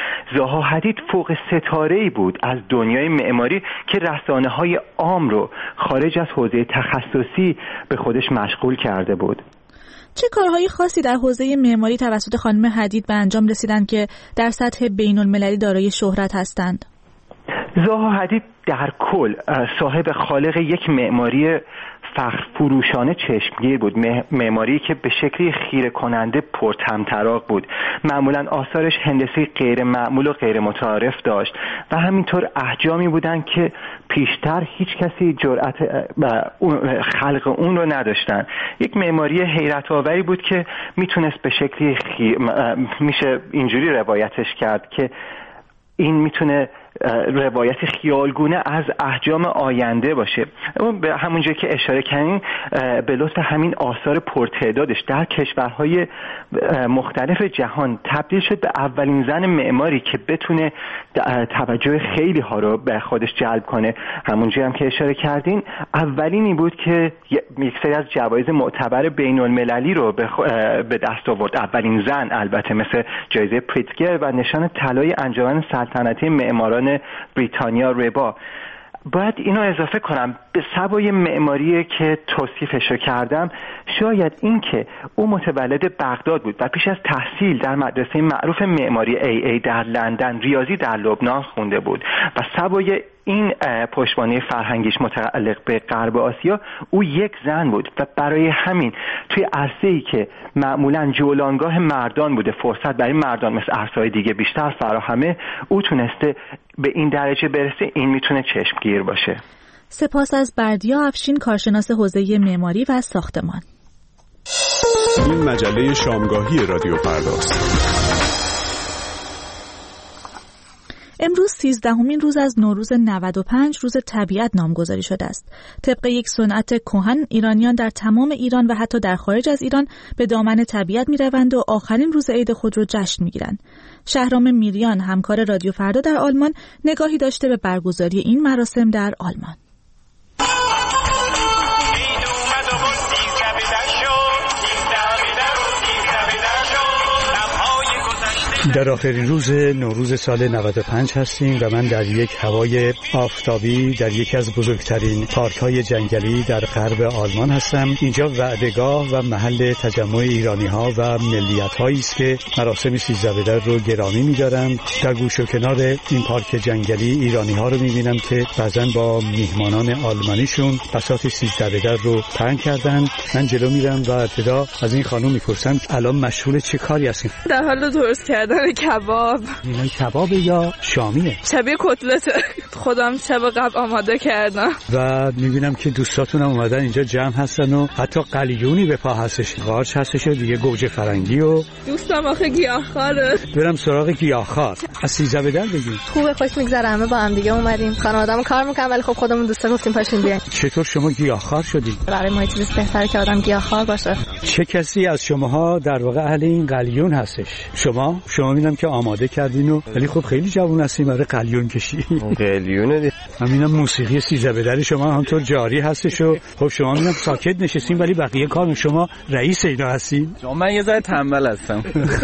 زاها حدید فوق ستاره‌ای بود از دنیای معماری که رسانه‌های عام رو خارج از حوزه تخصصی به خودش مشغول کرده بود. چه کارهای خاصی در حوزه معماری توسط خانم حدید به انجام رسیدند که در سطح بین‌المللی دارای شهرت هستند؟ زاها حدید در کل صاحب خالق یک معماری فخر فروشانه چشمگیر بود، معماری که به شکلی خیره کننده پرطمطراق بود. معمولا آثارش هندسه غیر معمول و غیر متعارف داشت و همینطور احجامی بودن که پیشتر هیچ کسی جرأت خلق اون رو نداشتن. یک معماری حیرت آوری بود که میتونست به شکلی خی... میشه اینجوری روایتش کرد که این میتونه روایت خیالگونه از احجام آینده باشه. به همونجایی که اشاره کردین به لطف همین آثار پرتعدادش در کشورهای مختلف جهان تبدیل شد به اولین زن معماری که بتونه توجه خیلی ها رو به خودش جلب کنه. همونجایی هم که اشاره کردین اولینی بود که یک سری از جوایز معتبر بین المللی رو به دست آورد. اولین زن البته، مثل جایزه پریتزگر و نشان طلای انجمن سلطنتی معماران بریتانیا ربا. باید اینو اضافه کنم به سبای معماری که توصیفشو کردم. شاید این که او متولد بغداد بود و پیش از تحصیل در مدرسه معروف معماری ای ای در لندن ریاضی در لبنان خونده بود و سبای این پشتوانه فرهنگیش متعلق به غرب آسیا او یک زن بود و برای همین توی عرصه‌ای که معمولاً جولانگاه مردان بوده، فرصت برای مردان مثل عرصه‌های دیگه بیشتر فراهمه، او تونسته به این درجه برسه. این میتونه چشمگیر باشه. سپاس از بردیا افشین، کارشناس حوزه معماری و ساختمان. این مجله شامگاهی رادیو فرداست. امروز سیزدهمین روز از نوروز نود و پنج روز طبیعت نامگذاری شده است. طبق یک سنت کهن، ایرانیان در تمام ایران و حتی در خارج از ایران به دامن طبیعت می‌روند و آخرین روز عید خود را جشن می‌گیرند. شهرام میریان، همکار رادیو فردا در آلمان، نگاهی داشته به برگزاری این مراسم در آلمان. در آخرین روز نوروز سال نود و پنج هستیم و من در یک هوای آفتابی در یکی از بزرگترین پارک‌های جنگلی در غرب آلمان هستم. اینجا وعدهگاه و محل تجمع ایرانی‌ها و ملیت‌هایی است که مراسم سیزده بدر رو گرامی می‌دارند. در گوش و کنار این پارک جنگلی ایرانی‌ها رو می‌بینم که بعضن با میهمانان آلمانیشون بساط سیزده بدر رو پهن کردن. من جلو میرم و ابتدا از این خانم می‌پرسم الان مشغول چه کاری هستین؟ در حال درست کردن کباب. این کباب یا شامیه؟ شبیه کتلت. خودم شب قبل آماده کردم. و میبینم که دوستاتون هم اومدن اینجا جمع هستن و حتی قلیونی به پا هستش، قارچ هستش و دیگه گوجه فرنگی و دوستم آخه گیاهخواره. برم سراغ گیاهخوار. از سیزده بدر بگید. خوبه، خوش میگذره، همه با هم دیگه اومدیم. خانواده‌مون کار میکنن ولی خب خودمون دوستا گفتیم پاشین بیاین. چطور شما گیاهخوار شدید؟ برای ما چیز بهتره که آدم گیاهخوار باشه. چه کسی از شماها در واقع اهل این قلیون هستش؟ شما شما می‌بینم که آماده کردین و ولی خب خیلی جوون هستین برای قلیون کشی. قلیونه همینم موسیقی سیزده بدر شما همونطور جاری هستش و خب شما می‌بینم ساکت نشستین ولی بقیه کار شما رئیس اینا هستین. من یه ذره تنبل هستم.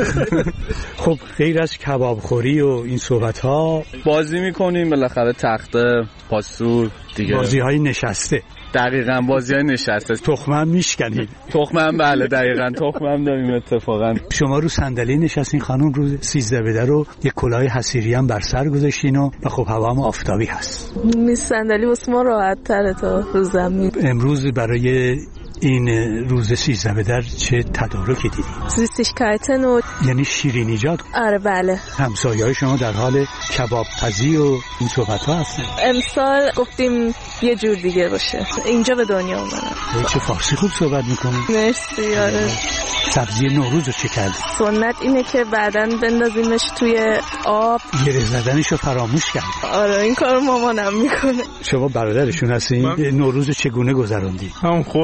خب غیر از کباب خوری و این صحبت‌ها بازی می‌کنیم بالاخره، تخته، پاسور دیگه. بازی‌های نشسته. دقیقاً بازی‌های نشسته. تخمه هم میشکنید؟ تخمه هم بله دقیقاً تخمه هم داریم اتفاقاً. شما رو صندلی نشستین خانم، روز سیزده بدر رو یک کلاه حصیری هم بر سر گذاشتین و خب هوا هم آفتابی هست. می صندلی واسه ما راحت تره تا رو زمین. امروز برای این روز سیزده بدر چه تدارکی دیدی؟ زیستیشکایتن و یعنی شیرینیجات. آره بله. همسایه‌های شما در حال کباب پزی و این صحبت‌ها هستن. امسال گفتیم یه جور دیگه باشه. اینجا به دنیا اومدم. چه فارسی خوب صحبت می‌کنی. مرسی. آره. سبزی نوروز رو چه کردی؟ سنت اینه که بعداً بندازیمش توی آب. گره زدنش رو فراموش کردی. آره این کارو مامانم میکنه. شما برادرشون هستین؟ نوروز چگونه گذروندی؟ هم خوردیم.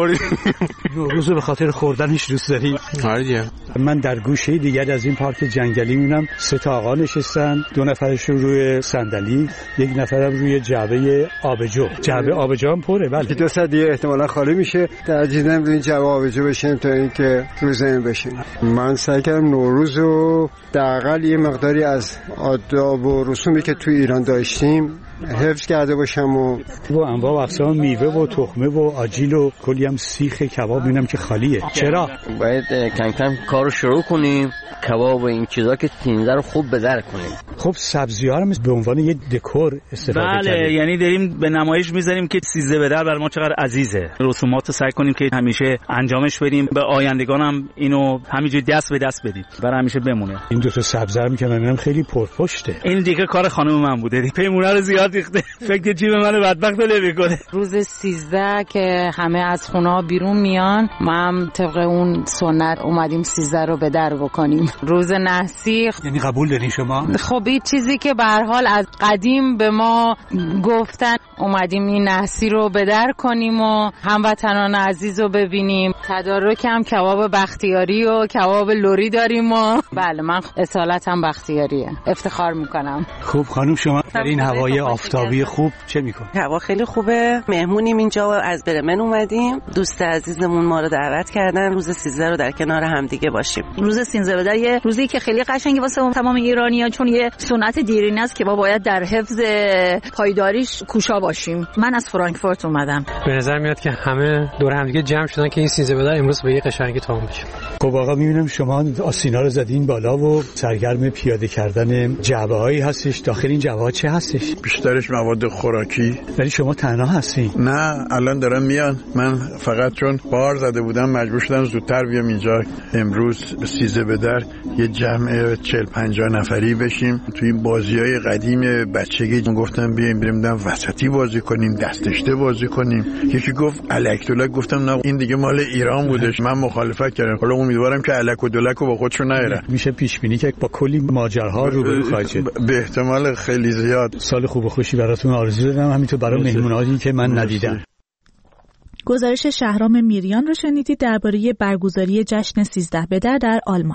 نوروز به خاطر خوردنش دوست داری؟ آره. من در گوشه دیگر از این پارک جنگلی میبینم سه تا آقا نشستن، دو نفرشون روی صندلی، یک نفرم روی جعبه آبجو. جعبه آبجو هم پره. بله. دو ساعت دیگه احتمالاً خالی میشه. ترجیحاً روی جعبه آبجو بشیم تا اینکه روی زمین بشیم. من سعی کردم نوروز رو دقیقاً یه مقداری از آداب و رسومی که توی ایران داشتیم حفظ کرده باشم و با انواع و اقسام میوه و تخمه و آجیل و کلی هم سیخ کباب میبینم که خالیه. چرا؟ باید کم کم کارو شروع کنیم، کباب و این چیزا که تینزه رو خوب به در کنیم. خب سبزی‌ها رو به عنوان یک دکور استفاده بله کردیم. بله، یعنی داریم به نمایش میذاریم که سیزده به در بر ما چقدر عزیزه. رسومات رو سعی کنیم که همیشه انجامش بدیم، به آیندگان هم اینو همینجوری دست به دست بدیم برای همیشه بمونه. این دو تا سبزی رو که من میبینم خیلی پرپشته. این دیگه کار خانم من بوده. پیمونه رو زیاد ریخته. فکر جیب منو بدبخت نمی‌کنه. روز سیزده که همه از خونه‌ها بیرون میان، ما هم طبق اون سنت اومدیم سیزده رو به در بکنیم. روز نحسی یعنی قبول دارین شما؟ خب این چیزی که به هر حال از قدیم به ما گفتن، اومدیم این نحسی رو به در کنیم و هموطنان عزیز رو ببینیم. تدارک هم کباب بختیاری و کباب لوری داریم و بله من اصالتم بختیاریه. افتخار میکنم. خوب خانم شما در این هوای آفتابی خوب چه میکنی؟ هوا خیلی خوبه. مهمونیم اینجا و از برمن اومدیم. دوست عزیزمون ما رو دعوت کردن روز سیزده رو در کنار همدیگه باشیم. روز سیزده به در یه روزی که خیلی قشنگه واسه تمام ایرانی‌ها، چون یه سنت دیرینه است که ما باید در حفظ پایداریش کوشا باشیم. من از فرانکفورت اومدم. به نظر میاد که همه دور همدیگه جمع شدن که این سیزده به در امروز به یه قشنگی تمام بشه. خب آقا میبینم شما آستینا رو زدین بالا و سرگرم پیاده کردن جعبه‌هایی هستش. داخل این جعبه‌ها چه هستش؟ بیشترش مواد خوراکی. ولی شما تنها هستین؟ نه الان دارم میان. من فقط چون بار زده بودم مجبور شدم زودتر بیام اینجا. امروز سیزده به در یه جمع چهل پنجاه نفری بشیم. توی این بازی‌های قدیم بچگی گفتم بیایم بریم دم وسطی بازی کنیم، دستشته بازی کنیم. یکی گفت الک دلک، گفتم نه این دیگه مال ایران بودش. من مخالفت کردم. حالا امیدوارم که الک و دلک رو با خودشون نیارن. میشه پیش بینی که با کلی ماجراها روبرو خواهید شد. به احتمال خیلی زیاد. سال خوب و خوشی براتون آرزو دارم، همینطور برای مهمونایی که من ندیدم. گزارش شهرام میریان رو شنیدید درباره برگزاری جشن سیزده به در در آلمان.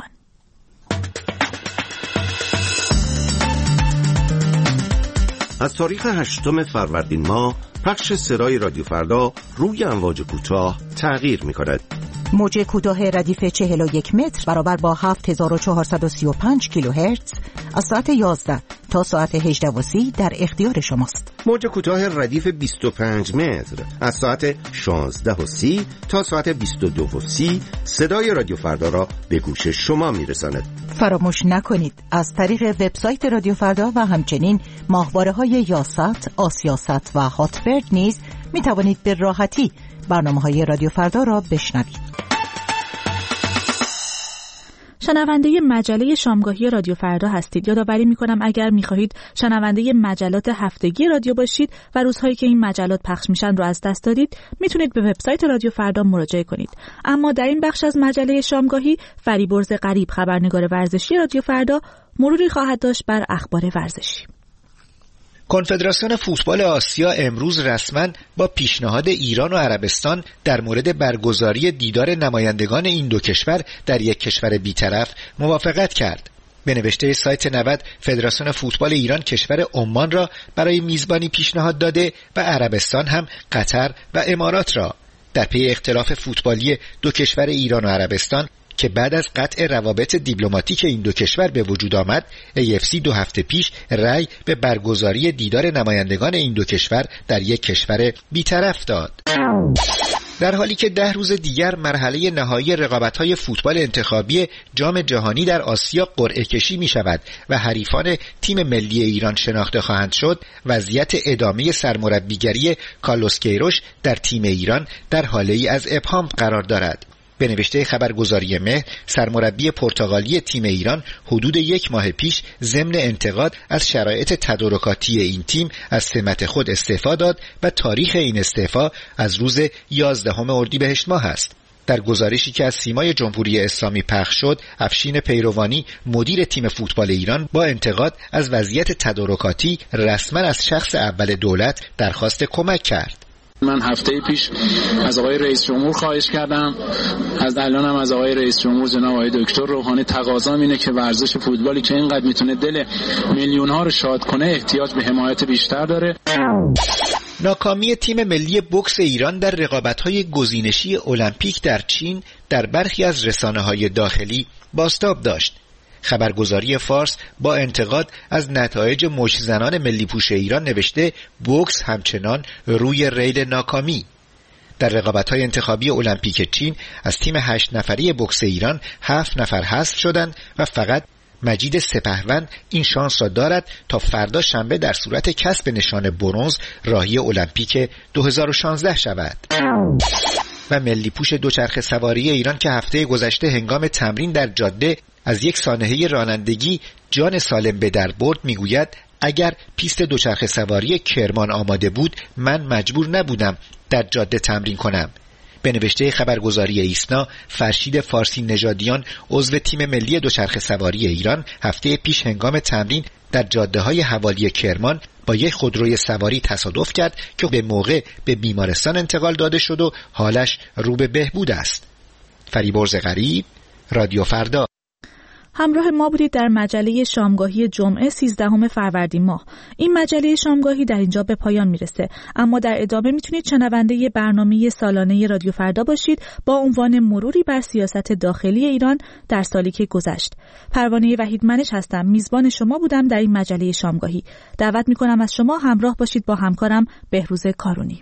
از تاریخ هشتم فروردین ماه پخش سرای رادیو فردا روی امواج کوتاه تغییر می‌کند. موج کوتاه ردیف چهل و یک متر برابر با هفت هزار و چهارصد و سی و پنج کیلوهرتز از ساعت یازده تا ساعت هجده و سی در اختیار شماست. موج کوتاه ردیف بیست و پنج متر از ساعت شانزده و سی تا ساعت بیست و دو و سی صدای رادیو فردا را به گوش شما میرساند. فراموش نکنید از طریق وبسایت رادیو فردا و همچنین ماهواره‌های یاست، آسیاست و هاتبرد نیز می توانید به راحتی برنامه‌های رادیو فردا را بشنوید. شنونده مجله شامگاهی رادیو فردا هستید. یادآوری می‌کنم اگر می‌خواهید شنونده مجلات هفتگی رادیو باشید و روزهایی که این مجلات پخش میشن رو از دست دادید، میتونید به وبسایت رادیو فردا مراجعه کنید. اما در این بخش از مجله شامگاهی فریبرز غریب، خبرنگار ورزشی رادیو فردا، مروری خواهد داشت بر اخبار ورزشی. کنفدراسیون فوتبال آسیا امروز رسما با پیشنهاد ایران و عربستان در مورد برگزاری دیدار نمایندگان این دو کشور در یک کشور بی‌طرف موافقت کرد. به نوشته سایت نود، فدراسیون فوتبال ایران کشور عمان را برای میزبانی پیشنهاد داده و عربستان هم قطر و امارات را. در پی اختلاف فوتبالی دو کشور ایران و عربستان که بعد از قطع روابط دیپلماتیک این دو کشور به وجود آمد، ای اف سی دو هفته پیش رأی به برگزاری دیدار نمایندگان این دو کشور در یک کشور بی‌طرف داد. در حالی که ده روز دیگر مرحله نهایی رقابت‌های فوتبال انتخابی جام جهانی در آسیا قرعه کشی می شود و حریفان تیم ملی ایران شناخته خواهند شد، وضعیت ادامه سرمربیگری کارلوس کیروش در تیم ایران در حاله‌ای از ابهام قرار دارد. به نوشته خبرگزاری مهر، سرمربی پرتغالی تیم ایران حدود یک ماه پیش ضمن انتقاد از شرایط تدارکاتی این تیم از سمت خود استعفا داد و تاریخ این استعفا از روز یازدهم اردیبهشت ماه است. در گزارشی که از سیمای جمهوری اسلامی پخش شد، افشین پیروانی مدیر تیم فوتبال ایران با انتقاد از وضعیت تدارکاتی رسما از شخص اول دولت درخواست کمک کرد. من هفته پیش از آقای رئیس جمهور خواهش کردم، از الانم از آقای رئیس جمهور جناب آقای دکتر روحانی تقاضا اینه که ورزش فوتبالی که اینقدر میتونه دل میلیون ها رو شاد کنه احتیاج به حمایت بیشتر داره. ناکامی تیم ملی بوکس ایران در رقابت‌های گزینشی المپیک در چین در برخی از رسانه‌های داخلی بازتاب داشت. خبرگزاری فارس با انتقاد از نتایج مشت‌زنان ملی پوش ایران نوشته بوکس همچنان روی ریل ناکامی. در رقابت‌های انتخابی المپیک چین از تیم هشت نفری بوکس ایران هفت نفر حذف شدند و فقط مجید سپهوند این شانس را دارد تا فردا شنبه در صورت کسب نشان برنز راهی المپیک دو هزار و شانزده شود. و ملی پوش دوچرخه سواری ایران که هفته گذشته هنگام تمرین در جاده از یک سانحه رانندگی جان سالم به در برد میگوید اگر پیست دوچرخه سواری کرمان آماده بود من مجبور نبودم در جاده تمرین کنم. به نوشته خبرگزاری ایسنا، فرشید فارسی نژادیان عضو تیم ملی دوچرخه سواری ایران هفته پیش هنگام تمرین در جاده‌های حوالی کرمان با یک خودروی سواری تصادف کرد که به موقع به بیمارستان انتقال داده شد و حالش رو به بهبود است. فریبرز غریب، رادیو فردا. همراه ما بودید در مجله شامگاهی جمعه سیزدهم فروردین ماه. این مجله شامگاهی در اینجا به پایان میرسه، اما در ادامه میتونید شنونده برنامه سالانه رادیو فردا باشید با عنوان مروری بر سیاست داخلی ایران در سالی که گذشت. پروانه وحیدمنش هستم، میزبان شما بودم در این مجله شامگاهی. دعوت میکنم از شما همراه باشید با همکارم بهروز کارونی.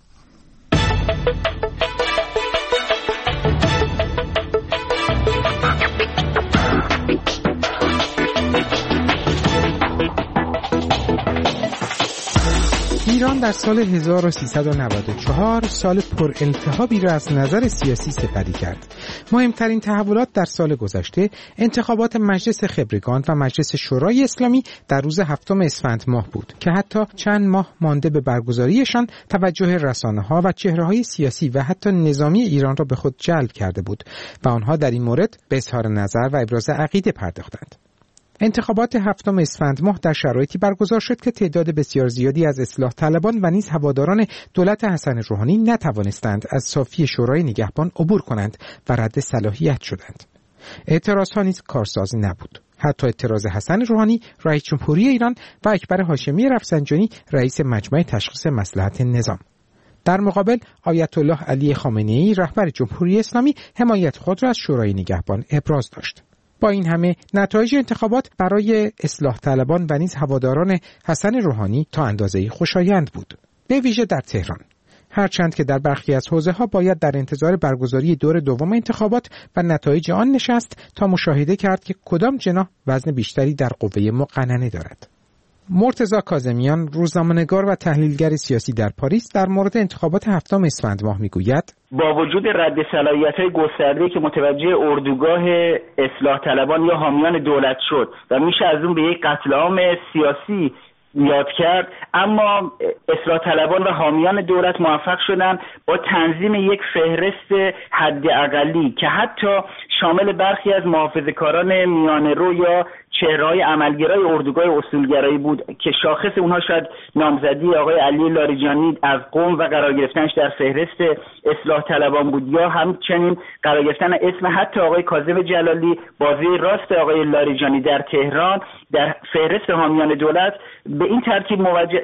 ایران در سال هزار و سیصد و نود و چهار سال پر التهابی را از نظر سیاسی سپری کرد. مهمترین تحولات در سال گذشته انتخابات مجلس خبرگان و مجلس شورای اسلامی در روز هفتم اسفند ماه بود که حتی چند ماه مانده به برگزاریشان توجه رسانه‌ها و چهره‌های سیاسی و حتی نظامی ایران را به خود جلب کرده بود و آنها در این مورد به اظهار نظر و ابراز عقیده پرداختند. انتخابات هفتم اسفند ماه در شرایطی برگزار شد که تعداد بسیار زیادی از اصلاح طلبان و نیز هواداران دولت حسن روحانی نتوانستند از صافی شورای نگهبان عبور کنند و رد صلاحیت شدند. اعتراضها نیز کارساز نبود. حتی اعتراض حسن روحانی رئیس جمهوری ایران و اکبر هاشمی رفسنجانی رئیس مجمع تشخیص مصلحت نظام. در مقابل آیت الله علی خامنه‌ای رهبر جمهوری اسلامی حمایت خود را از شورای نگهبان ابراز داشت. با این همه نتایج انتخابات برای اصلاح طلبان و نیز هواداران حسن روحانی تا اندازه‌ای خوشایند بود، به ویژه در تهران. هرچند که در برخی از حوزه‌ها باید در انتظار برگزاری دور دوم انتخابات و نتایج آن نشست تا مشاهده کرد که کدام جناح وزن بیشتری در قوه مقننه دارد. مرتضی کاظمیان، روزنامه‌نگار و تحلیلگر سیاسی در پاریس، در مورد انتخابات هفتم اسفند ماه میگوید: با وجود رد صلاحیت‌های گسترده‌ای که متوجه اردوگاه اصلاح طلبان یا حامیان دولت شد و میشه از اون به یک قتل عام سیاسی یاد کرد، اما اصلاح طلبان و حامیان دولت موفق شدن با تنظیم یک فهرست حداقلی که حتی شامل برخی از محافظه‌کاران میانه‌رو یا چهره‌های عملگرای اردوگاه اصولگرایی بود که شاخص اونها شاید نامزدی آقای علی لاریجانی از قم و قرار گرفتنش در فهرست اصلاح طلبان بود، یا همچنین قرار گرفتن اسم حتی آقای کاظم جلالی، بازوی راست آقای لاریجانی در تهران در فهرست حامیان دولت. به این ترتیب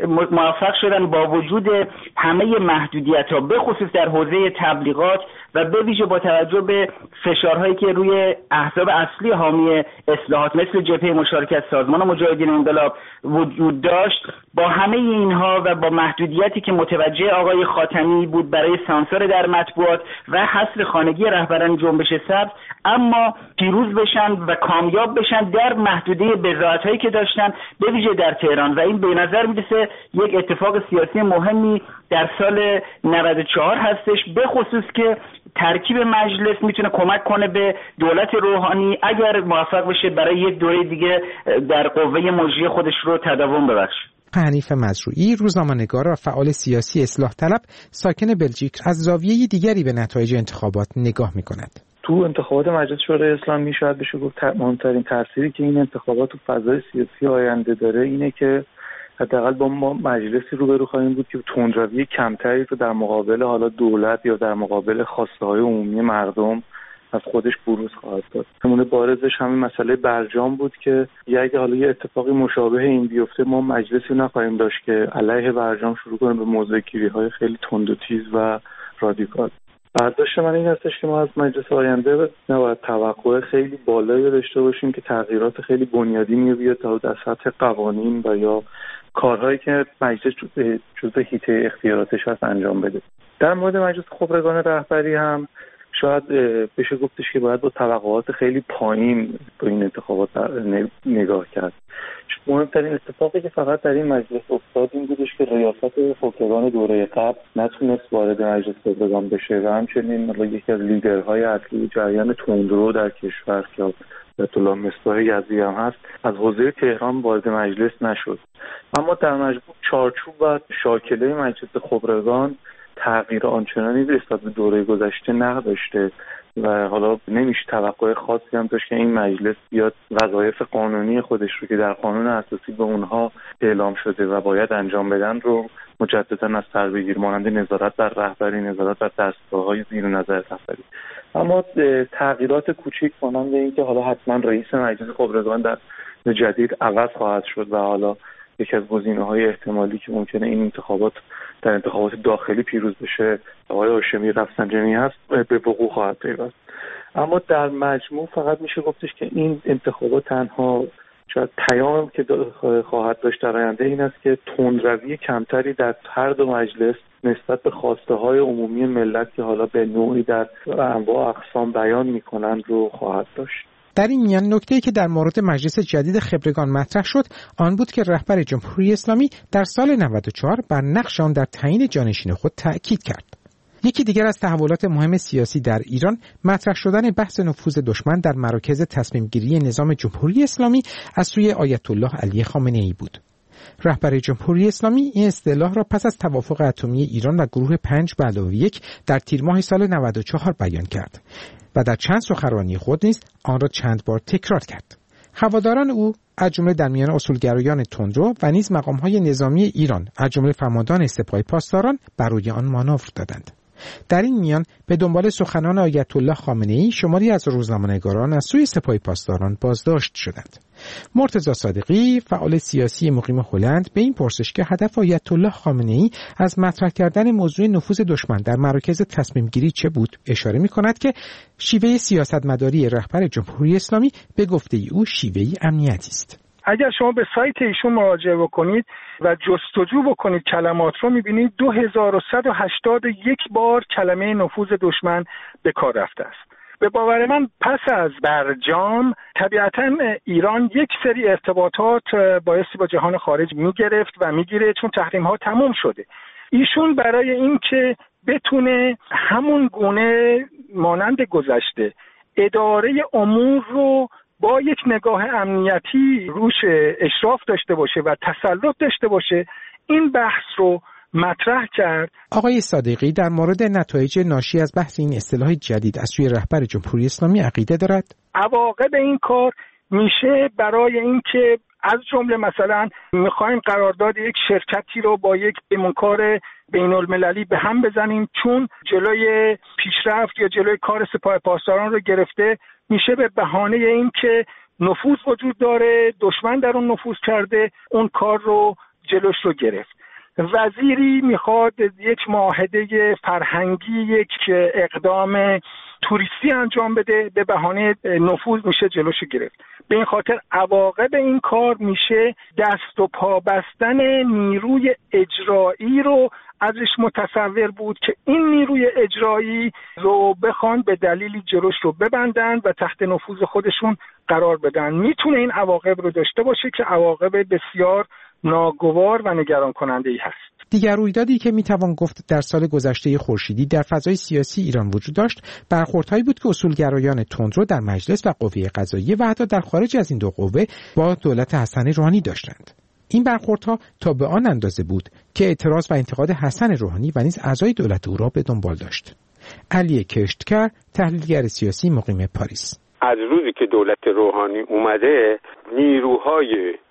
موفق شدن با وجود همه محدودیت‌ها به خصوص در حوزه تبلیغات و به ویژه با توجه به فشارهایی که روی احزاب اصلی حامی اصلاحات مثل جبهه مشارکت سازمان مجاهدین انقلاب وجود داشت، با همه اینها و با محدودیتی که متوجه آقای خاتمی بود برای سانسور در مطبوعات و حصر خانگی رهبران جنبش سبز، اما پیروز بشن و کامیاب بشن در محدوده بضاعت‌هایی که داشتن به ویژه در تهران. و این به نظر میرسه یک اتفاق سیاسی مهمی در سال نود و چهار هستش، به خصوص که ترکیب مجلس میتونه کمک کنه به دولت روحانی اگر موفق بشه برای یک دوره دیگه در قوه مجریه خودش رو تداوم ببخشه. حنیف مزروعی، روزنامه‌نگار و فعال سیاسی اصلاح طلب ساکن بلژیک، از زاویه دیگری به نتایج انتخابات نگاه می‌کند. تو انتخابات مجلس شورای اسلامی شاید بشه گفت مهمترین تأثیری که این انتخابات تو فضای سیاسی آینده داره اینه که حداقل با ما مجلسی روبرو خواهیم بود که تندروی کمتری رو در مقابل حالا دولت یا در مقابل خواسته های عمومی مردم از خودش بروز خواهد داد. نمونه بارزش همین مسئله برجام بود که اگه حالا یه اتفاقی مشابه این بیفته ما مجلسی نخواهیم داشت که علیه برجام شروع کنه به موضع‌گیری‌های خیلی تند و تیز و رادیکال. برداشت من این هستش که ما از مجلس آینده نباید توقع خیلی بالایی داشته باشیم که تغییرات خیلی بنیادینی بیاد تا در سطح قوانین و یا کارهایی که مجلس جزء حیطه اختیاراتش هست انجام بده. در مورد مجلس خبرگان رهبری هم شاید بشه گفتش که باید با توقعات خیلی پایین به این انتخابات نگاه کرد. مهمترین اتفاقی که فقط در این مجلس افتاد این بودش که ریاست خبرگان دوره قبل نتونست وارد مجلس خبرگان بشه و همچنین یکی از لیدرهای اصلی جریان تندرو در کشور که آیت الله مصباح یزدی هم هست از حوزه تهران وارد مجلس نشد. اما در مجموع چارچوب و شاکله مجلس خبرگان تغییر آنچنانی نسبت به دوره گذشته نداشته و حالا نمیشه توقع خاصی هم داشت که این مجلس بیاد وظایف قانونی خودش رو که در قانون اساسی به اونها اعلام شده و باید انجام بدن رو مجددا از سر بگیر، مانند نظارت بر رهبری، نظارت بر دستگاه‌های زیر نظر رهبری. اما تغییرات کوچیک مانند این که حالا حتما رئیس مجلس خبرگان در جدید عوض خواهد شد و حالا یکی از گزینه‌های احتمالی که ممکنه این انتخابات در انتخابات داخلی پیروز بشه آقای هاشمی رفسنجانی هست به وقوع خواهد پیوست. اما در مجموع فقط میشه گفتش که این انتخابات تنها شاید پیام که خواهد داشت در آینده این است که تندروی کمتری در هر دو مجلس نسبت به خواسته های عمومی ملت که حالا به نوعی در انواع اقسام بیان میکنند رو خواهد داشت. در این میان نکته‌ای که در مورد مجلس جدید خبرگان مطرح شد آن بود که رهبر جمهوری اسلامی در سال نود و چهار بر نقش آن در تعیین جانشین خود تأکید کرد. یکی دیگر از تحولات مهم سیاسی در ایران مطرح شدن بحث نفوذ دشمن در مراکز تصمیم گیری نظام جمهوری اسلامی از سوی آیت الله علی خامنه‌ای بود. رهبر جمهوری اسلامی این اصطلاح را پس از توافق اتمی ایران و گروه پنج به علاوه یک در تیر ماه سال نود و چهار بیان کرد و در چند سخنرانی خود نیز آن را چند بار تکرار کرد. هواداران او از جمله در میان اصولگرایان تندرو و نیز مقام‌های نظامی ایران از جمله فرماندهان سپاه پاسداران بر روی آن مانور دادند. در این میان به دنبال سخنان آیت الله خامنه‌ای شماری از روزنامه‌نگاران از سوی سپاه پاسداران بازداشت شدند. مرتضی صادقی فعال سیاسی مقیم هلند به این پرسش که هدف آیت الله خامنه‌ای از مطرح کردن موضوع نفوذ دشمن در مراکز تصمیم گیری چه بود اشاره می‌کند که شیوه سیاستمداری رهبر جمهوری اسلامی به گفته او شیوه امنیتی است. اگر شما به سایت ایشون مراجعه بکنید و جستجو بکنید کلمات رو می‌بینید دو هزار و صد و هشتاد و یک بار کلمه نفوذ دشمن به کار رفته است. به باور من پس از برجام طبیعتاً ایران یک سری ارتباطات بایستی با جهان خارج میگرفت و میگیره چون تحریم ها تموم شده. ایشون برای اینکه بتونه همون گونه مانند گذشته اداره امور رو با یک نگاه امنیتی روش اشراف داشته باشه و تسلط داشته باشه این بحث رو مطرح کرد. آقای صادقی در مورد نتایج ناشی از بحث این اصطلاح جدید از سوی رهبر جمهوری اسلامی عقیده دارد؟ عواقب این کار میشه برای اینکه از جمله مثلا میخوایم قرارداد یک شرکتی رو با یک پیمانکار بین المللی به هم بزنیم چون جلوی پیشرفت یا جلوی کار سپاه پاسداران رو گرفته، میشه به بهانه اینکه نفوذ وجود داره، دشمن در اون نفوذ کرده، اون کار رو جلوش رو گرفت. وزیری میخواد یک معاهده فرهنگی، یک اقدام توریستی انجام بده، به بهانه نفوذ میشه جلوشو گرفت. به این خاطر عواقب این کار میشه دست و پا بستن نیروی اجرایی رو ازش متصور بود که این نیروی اجرایی رو بخوان به دلیلی جلوش رو ببندن و تحت نفوذ خودشون قرار بدن. میتونه این عواقب رو داشته باشه که عواقب بسیار ناگوار و نگران کننده ای هست. دیگر رویدادی که میتوان گفت در سال گذشته خورشیدی در فضای سیاسی ایران وجود داشت برخوردهایی بود که اصولگرایان تندرو در مجلس و قوه قضاییه و حتی در خارج از این دو قوه با دولت حسن روحانی داشتند. این برخوردها تا به آن اندازه بود که اعتراض و انتقاد حسن روحانی و نیز اعضای دولت او را به دنبال داشت. علی کشتکر تحلیلگر سیاسی مقیم پاریس: از روزی که دولت روحانی اومده نیروهای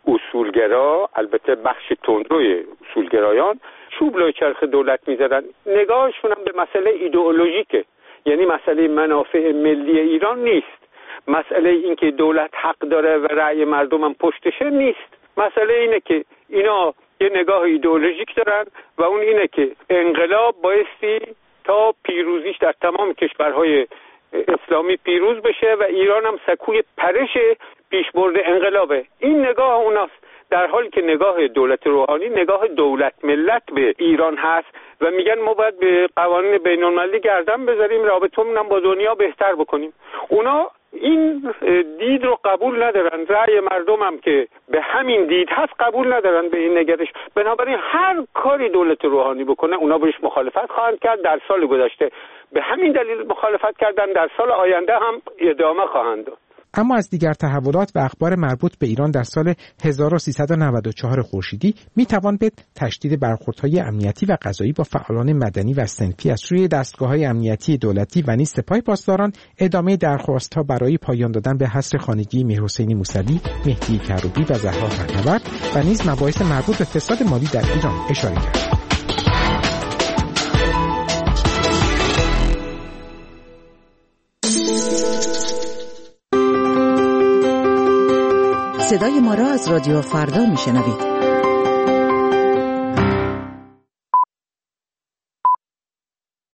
اصولگرا، البته بخش تندروی اصولگرایان، چوب لای چرخ دولت می‌زدن. نگاهشون هم به مسئله ایدئولوژیکه، یعنی مسئله منافع ملی ایران نیست، مسئله این که دولت حق داره و رأی مردم هم پشتشه نیست. مسئله اینه که اینا یه نگاه ایدئولوژیک دارن و اون اینه که انقلاب بایستی تا پیروزیش در تمام کشورهای اسلامی پیروز بشه و ایران هم سکوی پرش پیشبرد انقلابه. این نگاه اوناست، در حالی که نگاه دولت روحانی نگاه دولت ملت به ایران هست و میگن ما باید به قوانین بین المللی گردن بذاریم، رابطمون هم با دنیا بهتر بکنیم. اونا این دید رو قبول ندارن، رأی مردم هم که به همین دید هست قبول ندارن به این نگرش. بنابراین هر کاری دولت روحانی بکنه اونا بهش مخالفت خواهند کرد. در سال گذشته به همین دلیل مخالفت کردن، در سال آینده هم ادامه خواهند داد. اما از دیگر تحولات و اخبار مربوط به ایران در سال هزار و سیصد و نود و چهار خورشیدی میتوان به تشدید برخوردهای امنیتی و قضایی با فعالان مدنی و صنفی از سوی دستگاه‌های امنیتی دولتی و نیز سپاه پاسداران، ادامه درخواست‌ها برای پایان دادن به حصر خانگی میرحسین موسوی، مهدی کروبی و زهرا پهناورد و نیز مباحث مربوط به فساد مالی در ایران اشاره کرد. صدای ما را از رادیو فردا میشنوید.